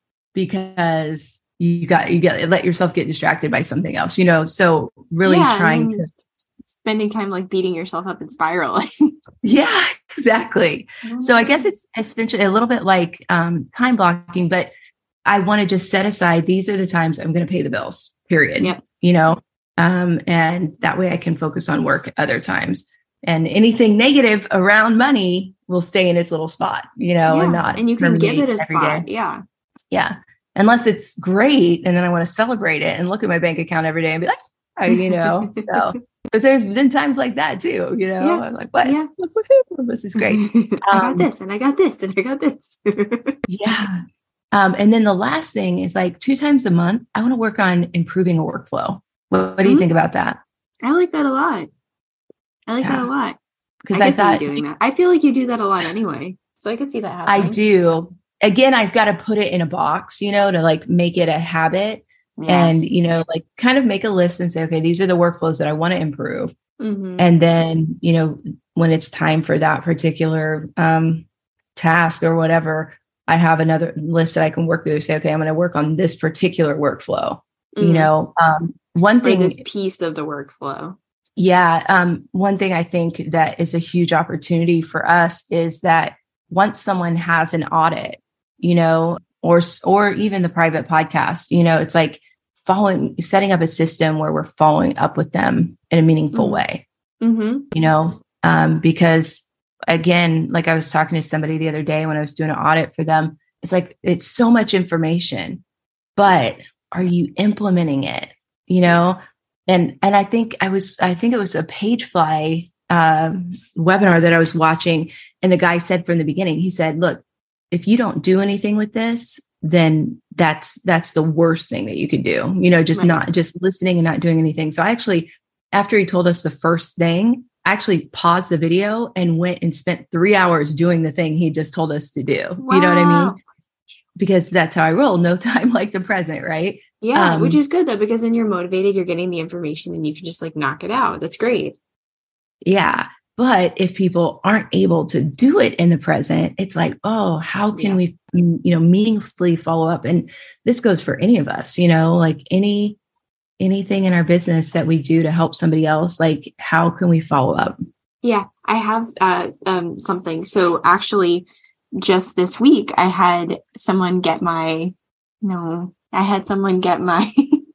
because you got, you get, let yourself get distracted by something else, you know? So really yeah, trying to spending time like beating yourself up and spiraling. Yeah, exactly. Mm-hmm. So I guess it's essentially a little bit like um, time blocking, but I want to just set aside, these are the times I'm going to pay the bills, period. Yep. You know, um, and that way I can focus on work at other times. And anything negative around money will stay in its little spot, you know, yeah. and not. And you can give it a spot. Day. Yeah. Yeah. Unless it's great. And then I want to celebrate it and look at my bank account every day and be like, oh, you know, so. Because there's been times like that too, you know, yeah. I'm like, what? Yeah. This is great. Um, I got this and I got this and I got this. yeah. Um, and then the last thing is like two times a month, I want to work on improving a workflow. What, what do mm-hmm. you think about that? I like that a lot. I like yeah. that a lot. Because I, I thought doing that. I feel like you do that a lot anyway. So I could see that happening. I do. Again, I've got to put it in a box, you know, to like make it a habit. Yeah. And, you know, like kind of make a list and say, okay, these are the workflows that I want to improve. Mm-hmm. And then, you know, when it's time for that particular um, task or whatever, I have another list that I can work through. Say, okay, I'm going to work on this particular workflow. Mm-hmm. You know, um, one thing, or this piece of the workflow. Yeah. Um, one thing I think that is a huge opportunity for us is that once someone has an audit, you know, or, or even the private podcast, you know, it's like following, setting up a system where we're following up with them in a meaningful mm-hmm. way, mm-hmm. you know, um, because again, like I was talking to somebody the other day when I was doing an audit for them, it's like, it's so much information, but are you implementing it? You know? And, and I think I was, I think it was a Pagefly um, webinar that I was watching. And the guy said from the beginning, he said, look, if you don't do anything with this, then that's, that's the worst thing that you could do, you know, just right. not just listening and not doing anything. So I actually, after he told us the first thing, I actually paused the video and went and spent three hours doing the thing he just told us to do. Wow. You know what I mean? Because that's how I roll. No time like the present. Right. Yeah. Um, which is good though, because then you're motivated, you're getting the information and you can just like knock it out. That's great. Yeah. But if people aren't able to do it in the present, it's like, oh, how can yeah. we, you know, meaningfully follow up? And this goes for any of us, you know, like any, anything in our business that we do to help somebody else, like how can we follow up? Yeah, I have uh, um, something. So actually just this week, I had someone get my, no, I had someone get my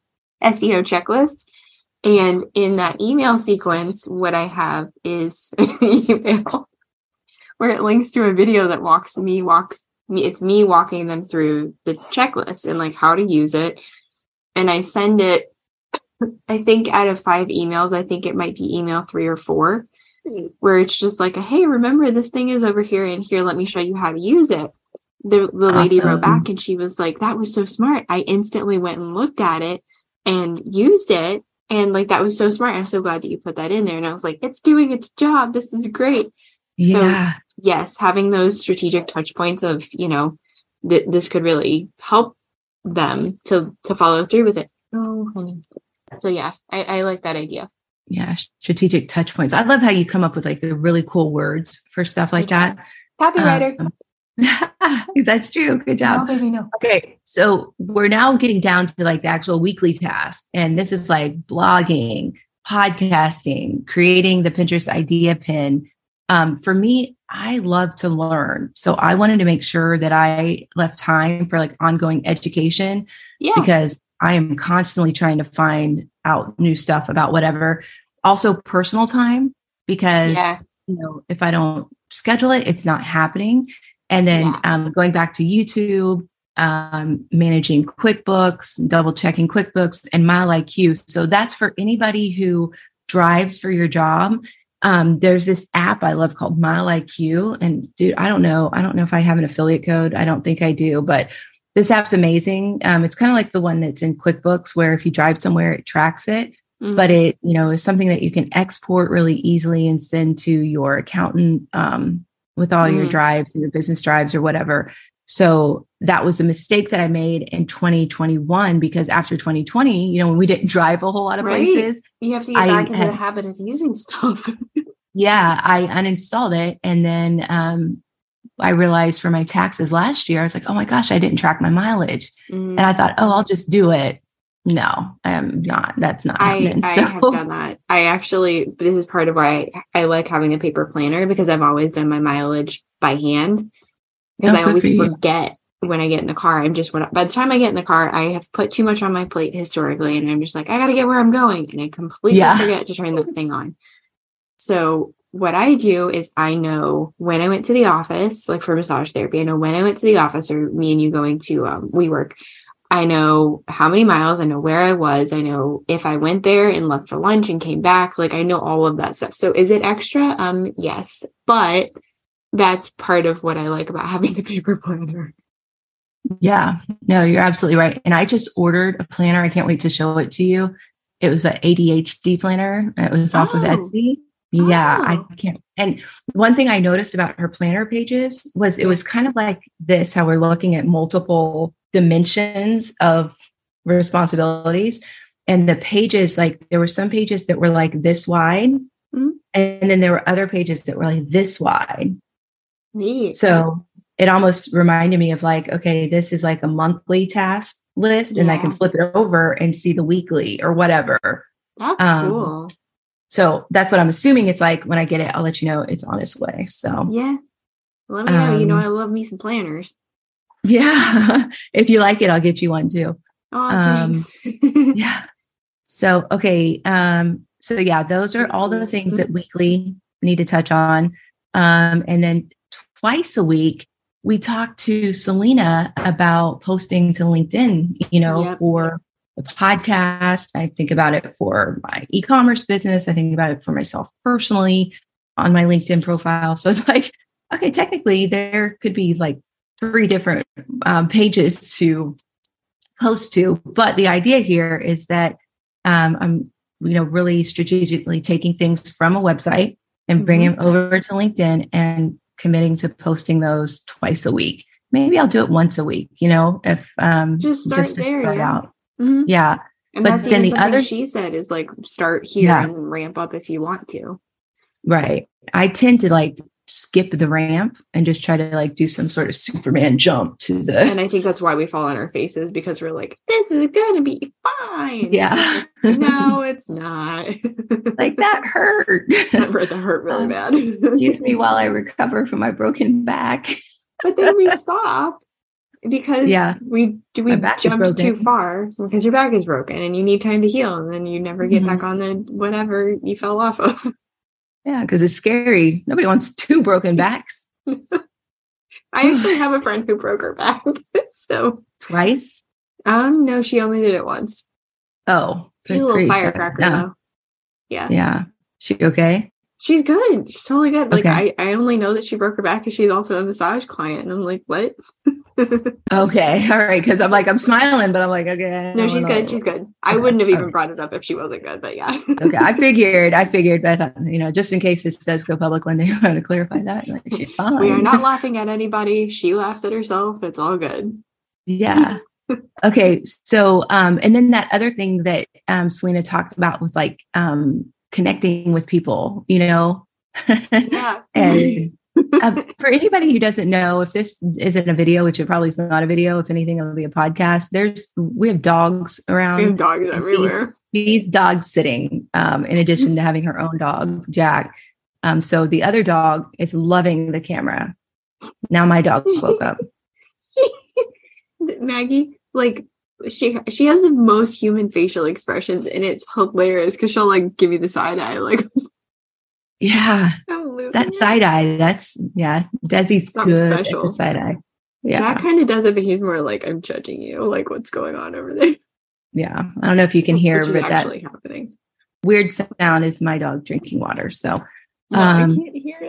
S E O checklist. And in that email sequence, what I have is an email where it links to a video that walks me, walks me, it's me walking them through the checklist and like how to use it. And I send it, I think out of five emails, I think it might be email three or four, where it's just like, a, hey, remember this thing is over here and here, let me show you how to use it. The, the awesome. lady wrote back and she was like, that was so smart. I instantly went and looked at it and used it. And like, that was so smart. I'm so glad that you put that in there. And I was like, it's doing its job. This is great. Yeah. So yes, having those strategic touch points of, you know, th- this could really help them to, to follow through with it. Oh, honey. So yeah, I, I like that idea. Yeah. Strategic touch points. I love how you come up with like the really cool words for stuff like that. Copywriter. Um, That's true. Good job. No, baby, no. Okay. So we're now getting down to like the actual weekly task. And this is like blogging, podcasting, creating the Pinterest idea pin. Um, for me, I love to learn. So I wanted to make sure that I left time for like ongoing education yeah. because I am constantly trying to find out new stuff about whatever. Also personal time, because, yeah. you know, if I don't schedule it, it's not happening. And then yeah. um, going back to YouTube, um, managing QuickBooks, double checking QuickBooks and Mile I Q. So that's for anybody who drives for your job um, there's this app I love called Mile I Q. And dude, I don't know. I don't know if I have an affiliate code. I don't think I do, but this app's amazing. Um, it's kind of like the one that's in QuickBooks, where if you drive somewhere, it tracks it. Mm-hmm. But it, you know, is something that you can export really easily and send to your accountant um, with all mm-hmm. your drives, your business drives or whatever. So that was a mistake that I made in twenty twenty-one, because after twenty twenty, you know, when we didn't drive a whole lot of right. places, you have to get I back into had, the habit of using stuff. yeah, I uninstalled it. And then um, I realized for my taxes last year, I was like, oh my gosh, I didn't track my mileage. Mm-hmm. And I thought, oh, I'll just do it. No, I'm not. That's not I, happening. I so. have done that. I actually, this is part of why I, I like having a paper planner, because I've always done my mileage by hand. Because oh, I always for forget when I get in the car. I'm just, when, by the time I get in the car, I have put too much on my plate historically. And I'm just like, I got to get where I'm going. And I completely yeah. forget to turn the thing on. So what I do is I know when I went to the office, like for massage therapy, I know when I went to the office, or me and you going to um, WeWork, I know how many miles, I know where I was, I know if I went there and left for lunch and came back, like I know all of that stuff. So is it extra? Um, yes, but that's part of what I like about having the paper planner. Yeah, no, you're absolutely right. And I just ordered a planner. I can't wait to show it to you. It was an A D H D planner. It was off oh. of Etsy. Yeah, oh. I can't. And one thing I noticed about her planner pages was it was kind of like this, how we're looking at multiple dimensions of responsibilities. And the pages, like there were some pages that were like this wide. Mm-hmm. And then there were other pages that were like this wide. Neat. So it almost reminded me of like, okay, this is like a monthly task list, yeah. and I can flip it over and see the weekly or whatever. That's um, cool. So that's what I'm assuming it's like. When I get it, I'll let you know it's on its way. So yeah, let me know. Um, you know, I love me some planners. Yeah, if you like it, I'll get you one too. Oh, um, yeah. So okay. Um, so yeah, those are all the things that weekly need to touch on. Um, and then twice a week, we talk to Selena about posting to LinkedIn, you know, yep. for the podcast. I think about it for my e-commerce business. I think about it for myself personally on my LinkedIn profile. So it's like, okay, technically there could be like three different um, pages to post to. But the idea here is that um, I'm, you know, really strategically taking things from a website and bringing mm-hmm. them over to LinkedIn and committing to posting those twice a week. Maybe I'll do it once a week, you know, if um just start just there, start yeah. out. Mm-hmm. Yeah. And but then the other she said is like start here yeah. and ramp up if you want to. Right. I tend to like skip the ramp and just try to like do some sort of Superman jump to the and I think that's why we fall on our faces, because we're like, this is gonna be fine. Yeah. No, it's not. Like that hurt. That hurt, that hurt really bad. Excuse me while I recover from my broken back. But then we stop because yeah. we do we jumped too far because your back is broken and you need time to heal, and then you never get mm-hmm. back on the whatever you fell off of. Yeah, because it's scary. Nobody wants two broken backs. I actually have a friend who broke her back. So twice? Um, no, she only did it once. Oh, she's a little firecracker no. though. Yeah, yeah. She okay? She's good. She's totally good. Like okay. I, I only know that she broke her back because she's also a massage client, and I'm like, what? Okay, all right. Because I'm like, I'm smiling, but I'm like, okay. No, she's good. She's good. I okay. wouldn't have even right. brought it up if she wasn't good, but yeah. Okay, I figured. I figured, but I thought, you know, just in case this does go public one day, I want to clarify that. Like, she's fine. We are not laughing at anybody. She laughs at herself. It's all good. Yeah. Okay. So, um, and then that other thing that um, Selena talked about was like um, connecting with people, you know. Yeah. And uh, for anybody who doesn't know, if this isn't a video, which it probably is not a video, if anything, it'll be a podcast. There's we have dogs around. We have dogs everywhere. These, these dogs sitting, um, in addition to having her own dog, Jack. Um, so the other dog is loving the camera. Now my dog woke up. Maggie, like she she has the most human facial expressions, and it's hilarious because she'll like give you the side eye, like. Yeah, that side eye. That's yeah. Desi's Something good special. At the side eye. Yeah, Jack kind of does it, but he's more like, I'm judging you. Like, what's going on over there? Yeah, I don't know if you can hear, Which is but actually that happening. Weird sound is my dog drinking water. So, No, um, I can't hear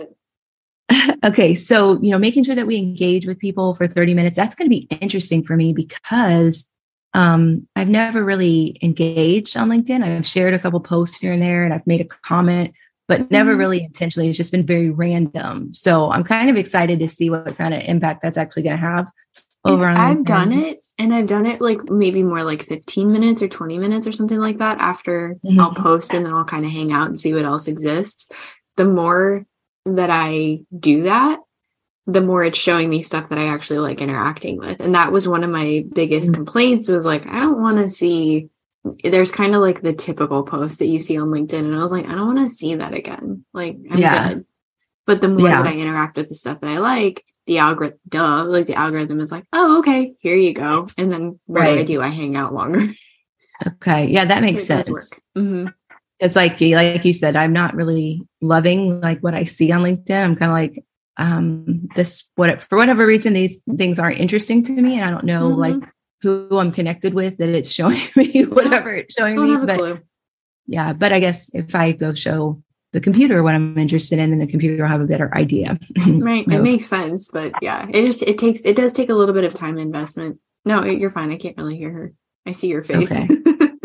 it. Okay. So, you know, making sure that we engage with people for thirty minutes, that's going to be interesting for me because um, I've never really engaged on LinkedIn. I've shared a couple posts here and there and I've made a comment, but never mm-hmm. really intentionally. It's just been very random. So I'm kind of excited to see what kind of impact that's actually going to have over on I've LinkedIn. done it and I've done it like maybe more like fifteen minutes or twenty minutes or something like that after mm-hmm. I'll post and then I'll kind of hang out and see what else exists. The more that I do that, the more it's showing me stuff that I actually like interacting with. And that was one of my biggest mm-hmm. complaints was like, I don't want to see, there's kind of like the typical post that you see on LinkedIn. And I was like, I don't want to see that again. Like I'm yeah. good. But the more yeah. that I interact with the stuff that I like, the algorithm, duh, like the algorithm is like, oh, okay, here you go. And then what right. do I do? I hang out longer. Okay. Yeah, that makes so sense. Mm-hmm. It's like, like you said, I'm not really loving like what I see on LinkedIn. I'm kind of like, um, this, what, for whatever reason, these things aren't interesting to me. And I don't know mm-hmm. like who I'm connected with that it's showing me, whatever it's showing don't me. Have a but clue. yeah, but I guess if I go show the computer what I'm interested in, then the computer will have a better idea. Right. It makes sense. But yeah, it just, it takes, it does take a little bit of time investment. No, you're fine. I can't really hear her. I see your face. Okay.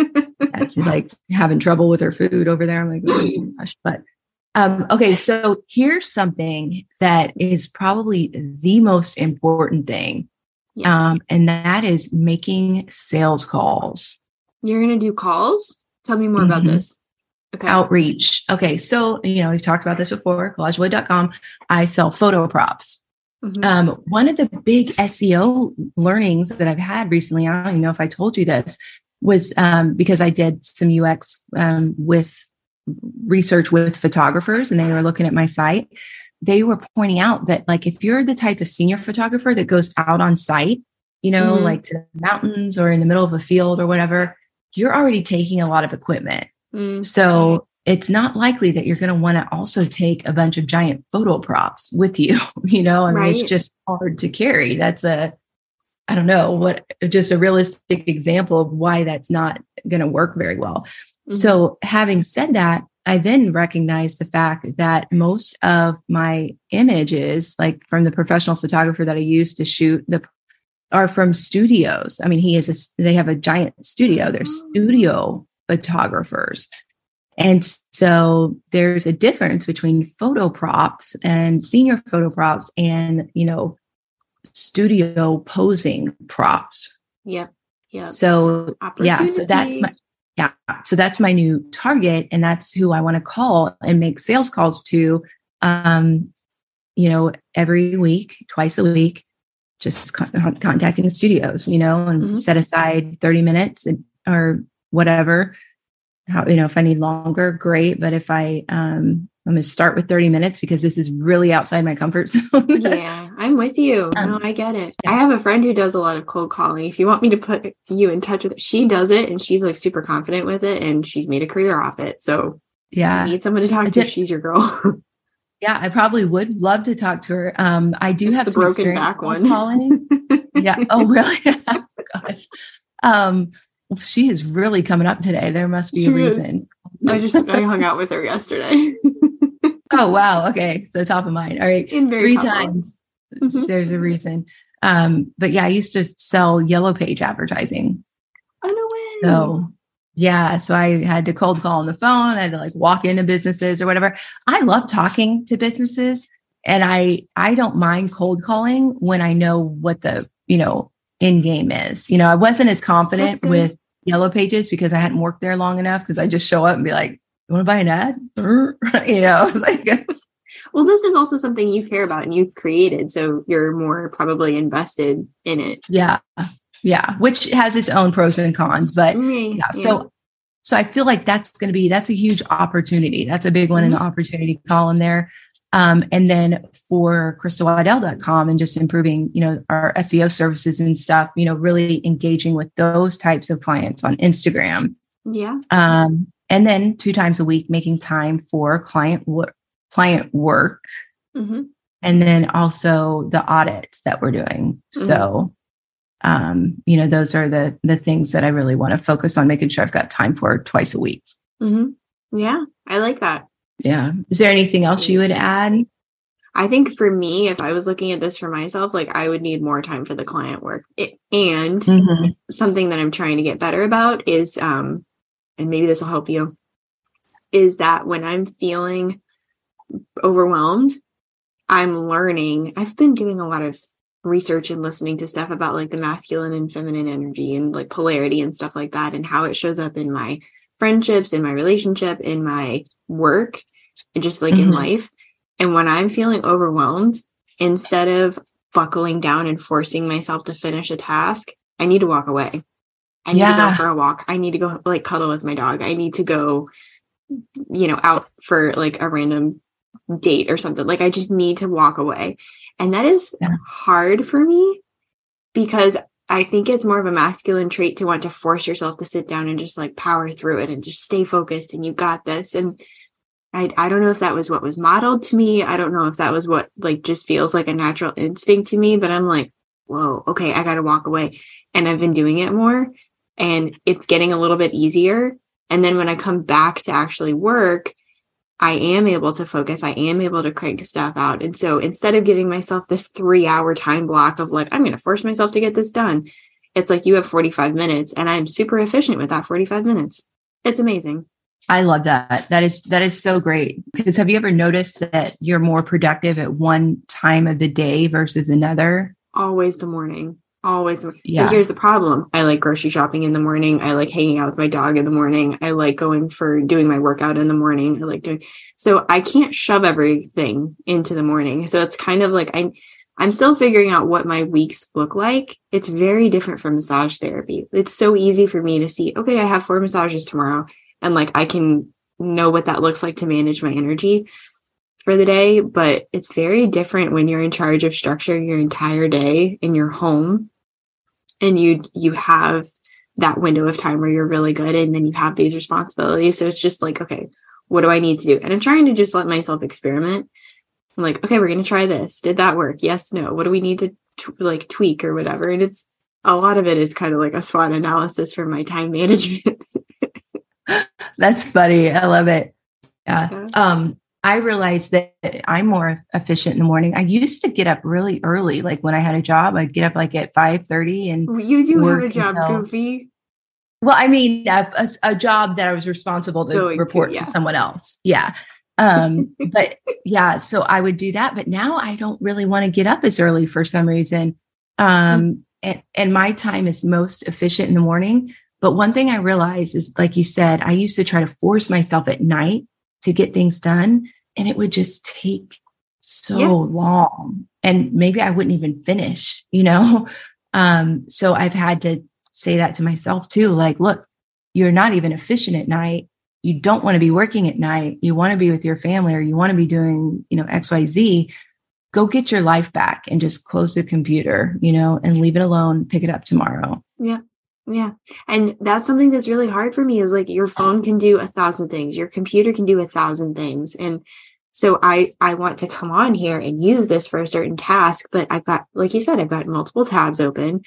Yeah, she's like having trouble with her food over there. I'm like, oh my gosh. But um, okay. So here's something that is probably the most important thing. Yes. Um, and that is making sales calls. You're going to do calls? Tell me more mm-hmm. about this. Okay. Outreach. Okay. So, you know, we've talked about this before, collage wood dot com. I sell photo props. Mm-hmm. Um, one of the big S E O learnings that I've had recently, I don't even know if I told you this, was um, because I did some U X um, with research with photographers and they were looking at my site. They were pointing out that like, if you're the type of senior photographer that goes out on site, you know, mm-hmm. like to the mountains or in the middle of a field or whatever, you're already taking a lot of equipment. Mm-hmm. So it's not likely that you're going to want to also take a bunch of giant photo props with you, you know, I mean, right. It's just hard to carry. That's a, I don't know what, just a realistic example of why that's not going to work very well. Mm-hmm. So having said that, I then recognized the fact that most of my images, like from the professional photographer that I use to shoot the, are from studios. I mean, he is a, they have a giant studio. They're studio photographers. And so there's a difference between photo props and senior photo props and, you know, studio posing props. Yep. Yeah. So, yeah, so that's my, yeah. So that's my new target. And that's who I want to call and make sales calls to, um, you know, every week, twice a week, just con- contacting studios, you know, and mm-hmm. set aside thirty minutes or whatever. How, you know, if I need longer, great. But if I, um, I'm going to start with thirty minutes because this is really outside my comfort zone. Yeah, I'm with you. Um, no, I get it. Yeah. I have a friend who does a lot of cold calling. If you want me to put you in touch with it, she does it and she's like super confident with it and she's made a career off it. So yeah, if you need someone to talk to, did, she's your girl. Yeah, I probably would love to talk to her. Um, I do it's have the some broken experience back one. Calling. Yeah. Oh, really? Oh, gosh. Um, she is really coming up today. There must be she a reason. Is. I just I hung out with her yesterday. Oh, wow. Okay. So top of mind. All right. Three times. Mm-hmm. There's a reason. Um, but yeah, I used to sell Yellow Page advertising. Oh, no way. So yeah. So I had to cold call on the phone. I had to like walk into businesses or whatever. I love talking to businesses and I, I don't mind cold calling when I know what the, you know, end game is. You know, I wasn't as confident with Yellow Pages because I hadn't worked there long enough because I just show up and be like, you want to buy an ad? You know, I was like, well, this is also something you care about and you've created. So you're more probably invested in it. Yeah. Yeah. Which has its own pros and cons, but mm-hmm. yeah. So, yeah. so I feel like that's going to be, that's a huge opportunity. That's a big one mm-hmm. in the opportunity column there. Um, and then for crystal waddell dot com and just improving, you know, our S E O services and stuff, you know, really engaging with those types of clients on Instagram. Yeah. Um, and then two times a week, making time for client work, client work. Mm-hmm. And then also the audits that we're doing. Mm-hmm. So, um, you know, those are the, the things that I really want to focus on making sure I've got time for twice a week. Mm-hmm. Yeah. I like that. Yeah. Is there anything else you would add? I think for me, if I was looking at this for myself, like I would need more time for the client work. It, and mm-hmm. something that I'm trying to get better about is, um, and maybe this will help you, is that when I'm feeling overwhelmed, I'm learning. I've been doing a lot of research and listening to stuff about like the masculine and feminine energy and like polarity and stuff like that, and how it shows up in my friendships, in my relationship, in my work, and just like mm-hmm. in life. And when I'm feeling overwhelmed, instead of buckling down and forcing myself to finish a task, I need to walk away. I need yeah. to go for a walk. I need to go like cuddle with my dog. I need to go, you know, out for like a random date or something. Like I just need to walk away. And that is yeah. hard for me because I think it's more of a masculine trait to want to force yourself to sit down and just like power through it and just stay focused and you got this. And I, I don't know if that was what was modeled to me. I don't know if that was what like just feels like a natural instinct to me, but I'm like, whoa, okay, I got to walk away. And I've been doing it more and it's getting a little bit easier. And then when I come back to actually work, I am able to focus. I am able to crank stuff out. And so instead of giving myself this three hour time block of like, I'm going to force myself to get this done, it's like you have forty-five minutes and I'm super efficient with that forty-five minutes. It's amazing. I love that. That is, that is so great. Because have you ever noticed that you're more productive at one time of the day versus another? Always the morning. Always. Yeah. But here's the problem. I like grocery shopping in the morning. I like hanging out with my dog in the morning. I like going for doing my workout in the morning. I like doing, so I can't shove everything into the morning. So it's kind of like, I, I'm still figuring out what my weeks look like. It's very different from massage therapy. It's so easy for me to see, okay, I have four massages tomorrow. And like, I can know what that looks like to manage my energy for the day, but it's very different when you're in charge of structuring your entire day in your home and you, you have that window of time where you're really good. And then you have these responsibilities. So it's just like, okay, what do I need to do? And I'm trying to just let myself experiment. I'm like, okay, we're going to try this. Did that work? Yes, no. What do we need to t- like tweak or whatever? And it's a lot of it is kind of like a SWOT analysis for my time management. That's funny. I love it. Yeah. yeah. Um, I realized that I'm more efficient in the morning. I used to get up really early. Like when I had a job, I'd get up like at five thirty and you do have a job, until, Goofy. Well, I mean, a, a, a job that I was responsible to Going report to, yeah. to someone else. Yeah. Um, but yeah, so I would do that, but now I don't really want to get up as early for some reason. Um, mm-hmm. and, and my time is most efficient in the morning. But one thing I realized is, like you said, I used to try to force myself at night to get things done. And it would just take so yeah. long. And maybe I wouldn't even finish, you know? Um, so I've had to say that to myself too. Like, look, you're not even efficient at night. You don't want to be working at night. You want to be with your family or you want to be doing, you know, X, Y, Z. Go get your life back and just close the computer, you know, and leave it alone. Pick it up tomorrow. Yeah. Yeah. And that's something that's really hard for me is like your phone can do a thousand things. Your computer can do a thousand things. And so I, I want to come on here and use this for a certain task, but I've got, like you said, I've got multiple tabs open.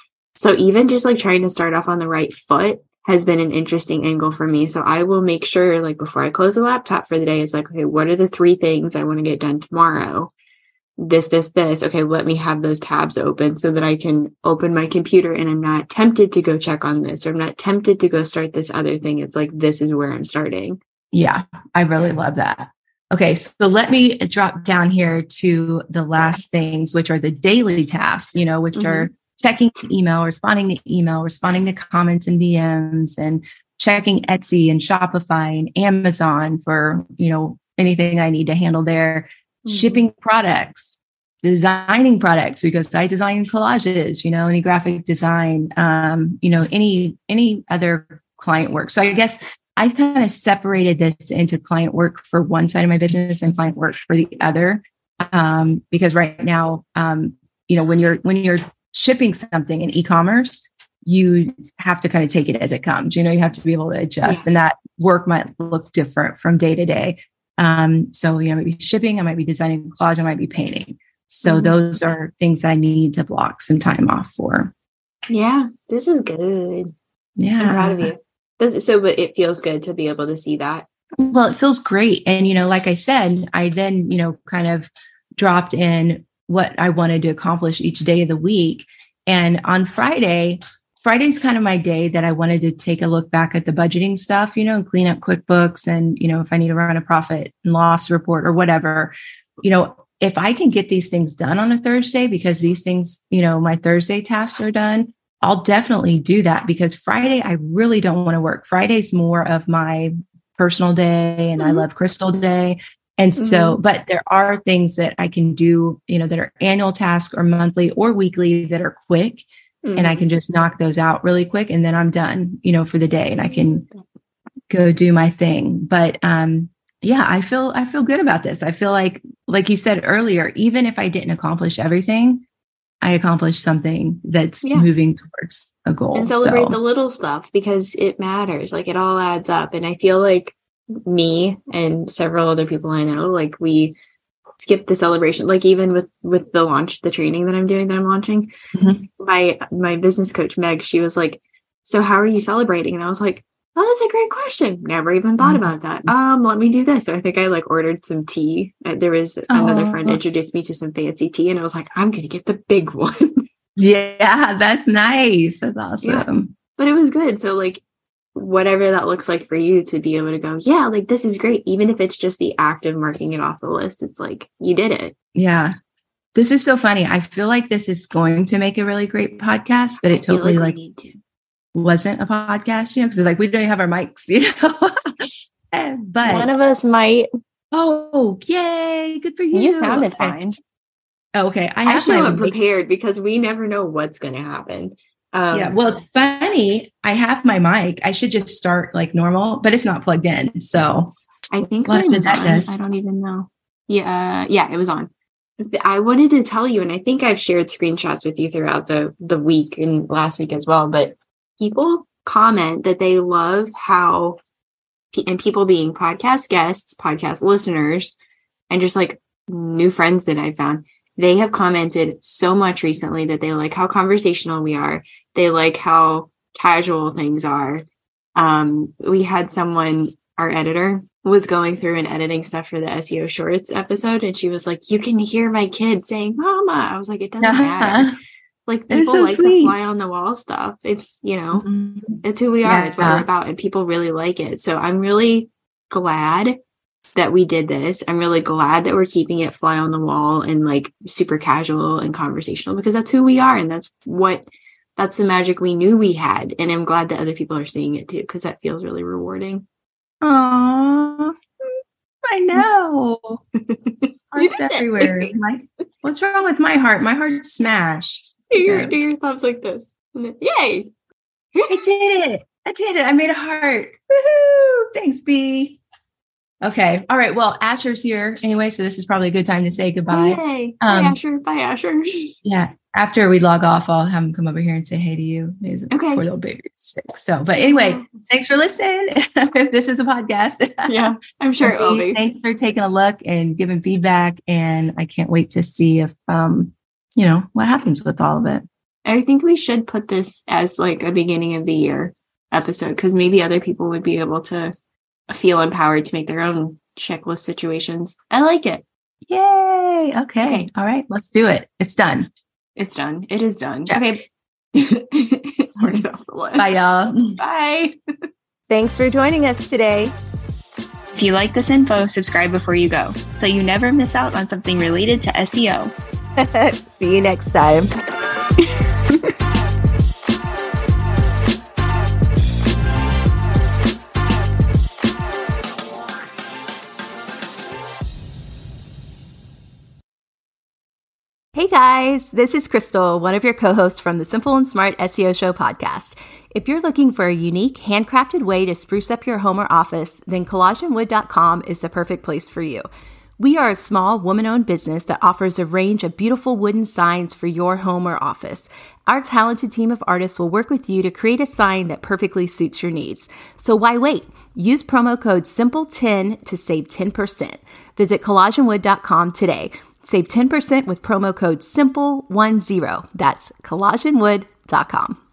So even just like trying to start off on the right foot has been an interesting angle for me. So I will make sure like before I close the laptop for the day, it's like, okay, what are the three things I want to get done tomorrow? This, this, this. Okay, let me have those tabs open so that I can open my computer and I'm not tempted to go check on this or I'm not tempted to go start this other thing. It's like, this is where I'm starting. Yeah, I really love that. Okay, so let me drop down here to the last things, which are the daily tasks, you know, which mm-hmm. are checking email, responding to email, responding to comments and D Ms and checking Etsy and Shopify and Amazon for, you know, anything I need to handle there. Shipping products, designing products, because I design collages, you know, any graphic design, um, you know, any, any other client work. So I guess I kind of separated this into client work for one side of my business and client work for the other. Um, because right now, um, you know, when you're, when you're shipping something in e-commerce, you have to kind of take it as it comes, you know, you have to be able to adjust yeah. and that work might look different from day to day. Um, so, you know, maybe shipping, I might be designing a collage, I might be painting. So mm-hmm. those are things that I need to block some time off for. Yeah, this is good. Yeah. I'm proud of you. Does it, so, but it feels good to be able to see that. Well, it feels great. And, you know, like I said, I then, you know, kind of dropped in what I wanted to accomplish each day of the week. And on Friday, Friday's kind of my day that I wanted to take a look back at the budgeting stuff, you know, and clean up QuickBooks. And, you know, if I need to run a profit and loss report or whatever, you know, if I can get these things done on a Thursday, because these things, you know, my Thursday tasks are done, I'll definitely do that, because Friday, I really don't want to work. Friday's more of my personal day, and mm-hmm. I love Crystal Day. And mm-hmm. so, but there are things that I can do, you know, that are annual tasks or monthly or weekly that are quick, mm-hmm. and I can just knock those out really quick. And then I'm done, you know, for the day, and I can go do my thing. But, um, yeah, I feel, I feel good about this. I feel like, like you said earlier, even if I didn't accomplish everything, I accomplished something that's yeah. moving towards a goal. And celebrate so. the little stuff, because it matters. Like, it all adds up. And I feel like me and several other people I know, like, we skip the celebration. Like, even with, with the launch, the training that I'm doing, that I'm launching, mm-hmm. my, my business coach, Meg, she was like, so how are you celebrating? And I was like, oh, that's a great question. Never even thought about that. Um, let me do this. So I think I like ordered some tea. There was another oh. friend introduced me to some fancy tea, and I was like, I'm going to get the big one. Yeah, that's nice. That's awesome. Yeah. But it was good. So like, whatever that looks like for you to be able to go, yeah, like, this is great. Even if it's just the act of marking it off the list, it's like, you did it. Yeah. This is so funny. I feel like this is going to make a really great podcast, but it totally like, like need to. wasn't a podcast, you know, because like, we don't even have our mics, you know. But one of us might. Oh, yay. Good for you. You sounded okay. fine. Oh, okay. I, I have show my up prepared, because we never know what's going to happen. Um, yeah. Well, it's funny. I have my mic. I should just start like normal, but it's not plugged in. So I think mine is on. I don't even know. Yeah. Yeah, it was on. I wanted to tell you, and I think I've shared screenshots with you throughout the, the week and last week as well, but people comment that they love how, and people being podcast guests, podcast listeners, and just like new friends that I found, they have commented so much recently that they like how conversational we are. They like how casual things are. Um, we had someone, our editor, was going through and editing stuff for the S E O Shorts episode, and she was like, you can hear my kid saying, Mama. I was like, it doesn't uh-huh. matter. Like, people so like sweet. The fly on the wall stuff. It's, you know, mm-hmm. it's who we are. Yeah. It's what we're about. And people really like it. So I'm really glad that we did this. I'm really glad that we're keeping it fly on the wall and like super casual and conversational, because that's who we are. And that's what, that's the magic we knew we had. And I'm glad that other people are seeing it too, because that feels really rewarding. Aww, I know. Hearts everywhere. My, what's wrong with my heart? My heart's smashed. Do your, yeah. do your thumbs like this. And then, yay! I did it. I did it. I made a heart. Woohoo! Thanks, B. Okay. All right. Well, Asher's here anyway, so this is probably a good time to say goodbye. Oh, yay. Um, Bye, Asher. Bye, Asher. Yeah. After we log off, I'll have him come over here and say hey to you. He's a okay. poor little baby. So, but anyway, yeah. Thanks for listening. If this is a podcast. Yeah, I'm sure it will be. Thanks for taking a look and giving feedback. And I can't wait to see if, um, you know, what happens with all of it. I think we should put this as like a beginning of the year episode, because maybe other people would be able to feel empowered to make their own checklist situations. I like it. Yay. Okay. okay. All right. Let's do it. It's done. It's done. It is done. Check. Okay. Mark it off the list. Bye, y'all. Bye. Thanks for joining us today. If you like this info, subscribe before you go, so you never miss out on something related to S E O. See you next time. Hey guys, this is Crystal, one of your co-hosts from the Simple and Smart S E O Show podcast. If you're looking for a unique, handcrafted way to spruce up your home or office, then collage and wood dot com is the perfect place for you. We are a small, woman-owned business that offers a range of beautiful wooden signs for your home or office. Our talented team of artists will work with you to create a sign that perfectly suits your needs. So why wait? Use promo code simple ten to save ten percent. Visit collage and wood dot com today. Save ten percent with promo code simple ten. That's collage and wood dot com.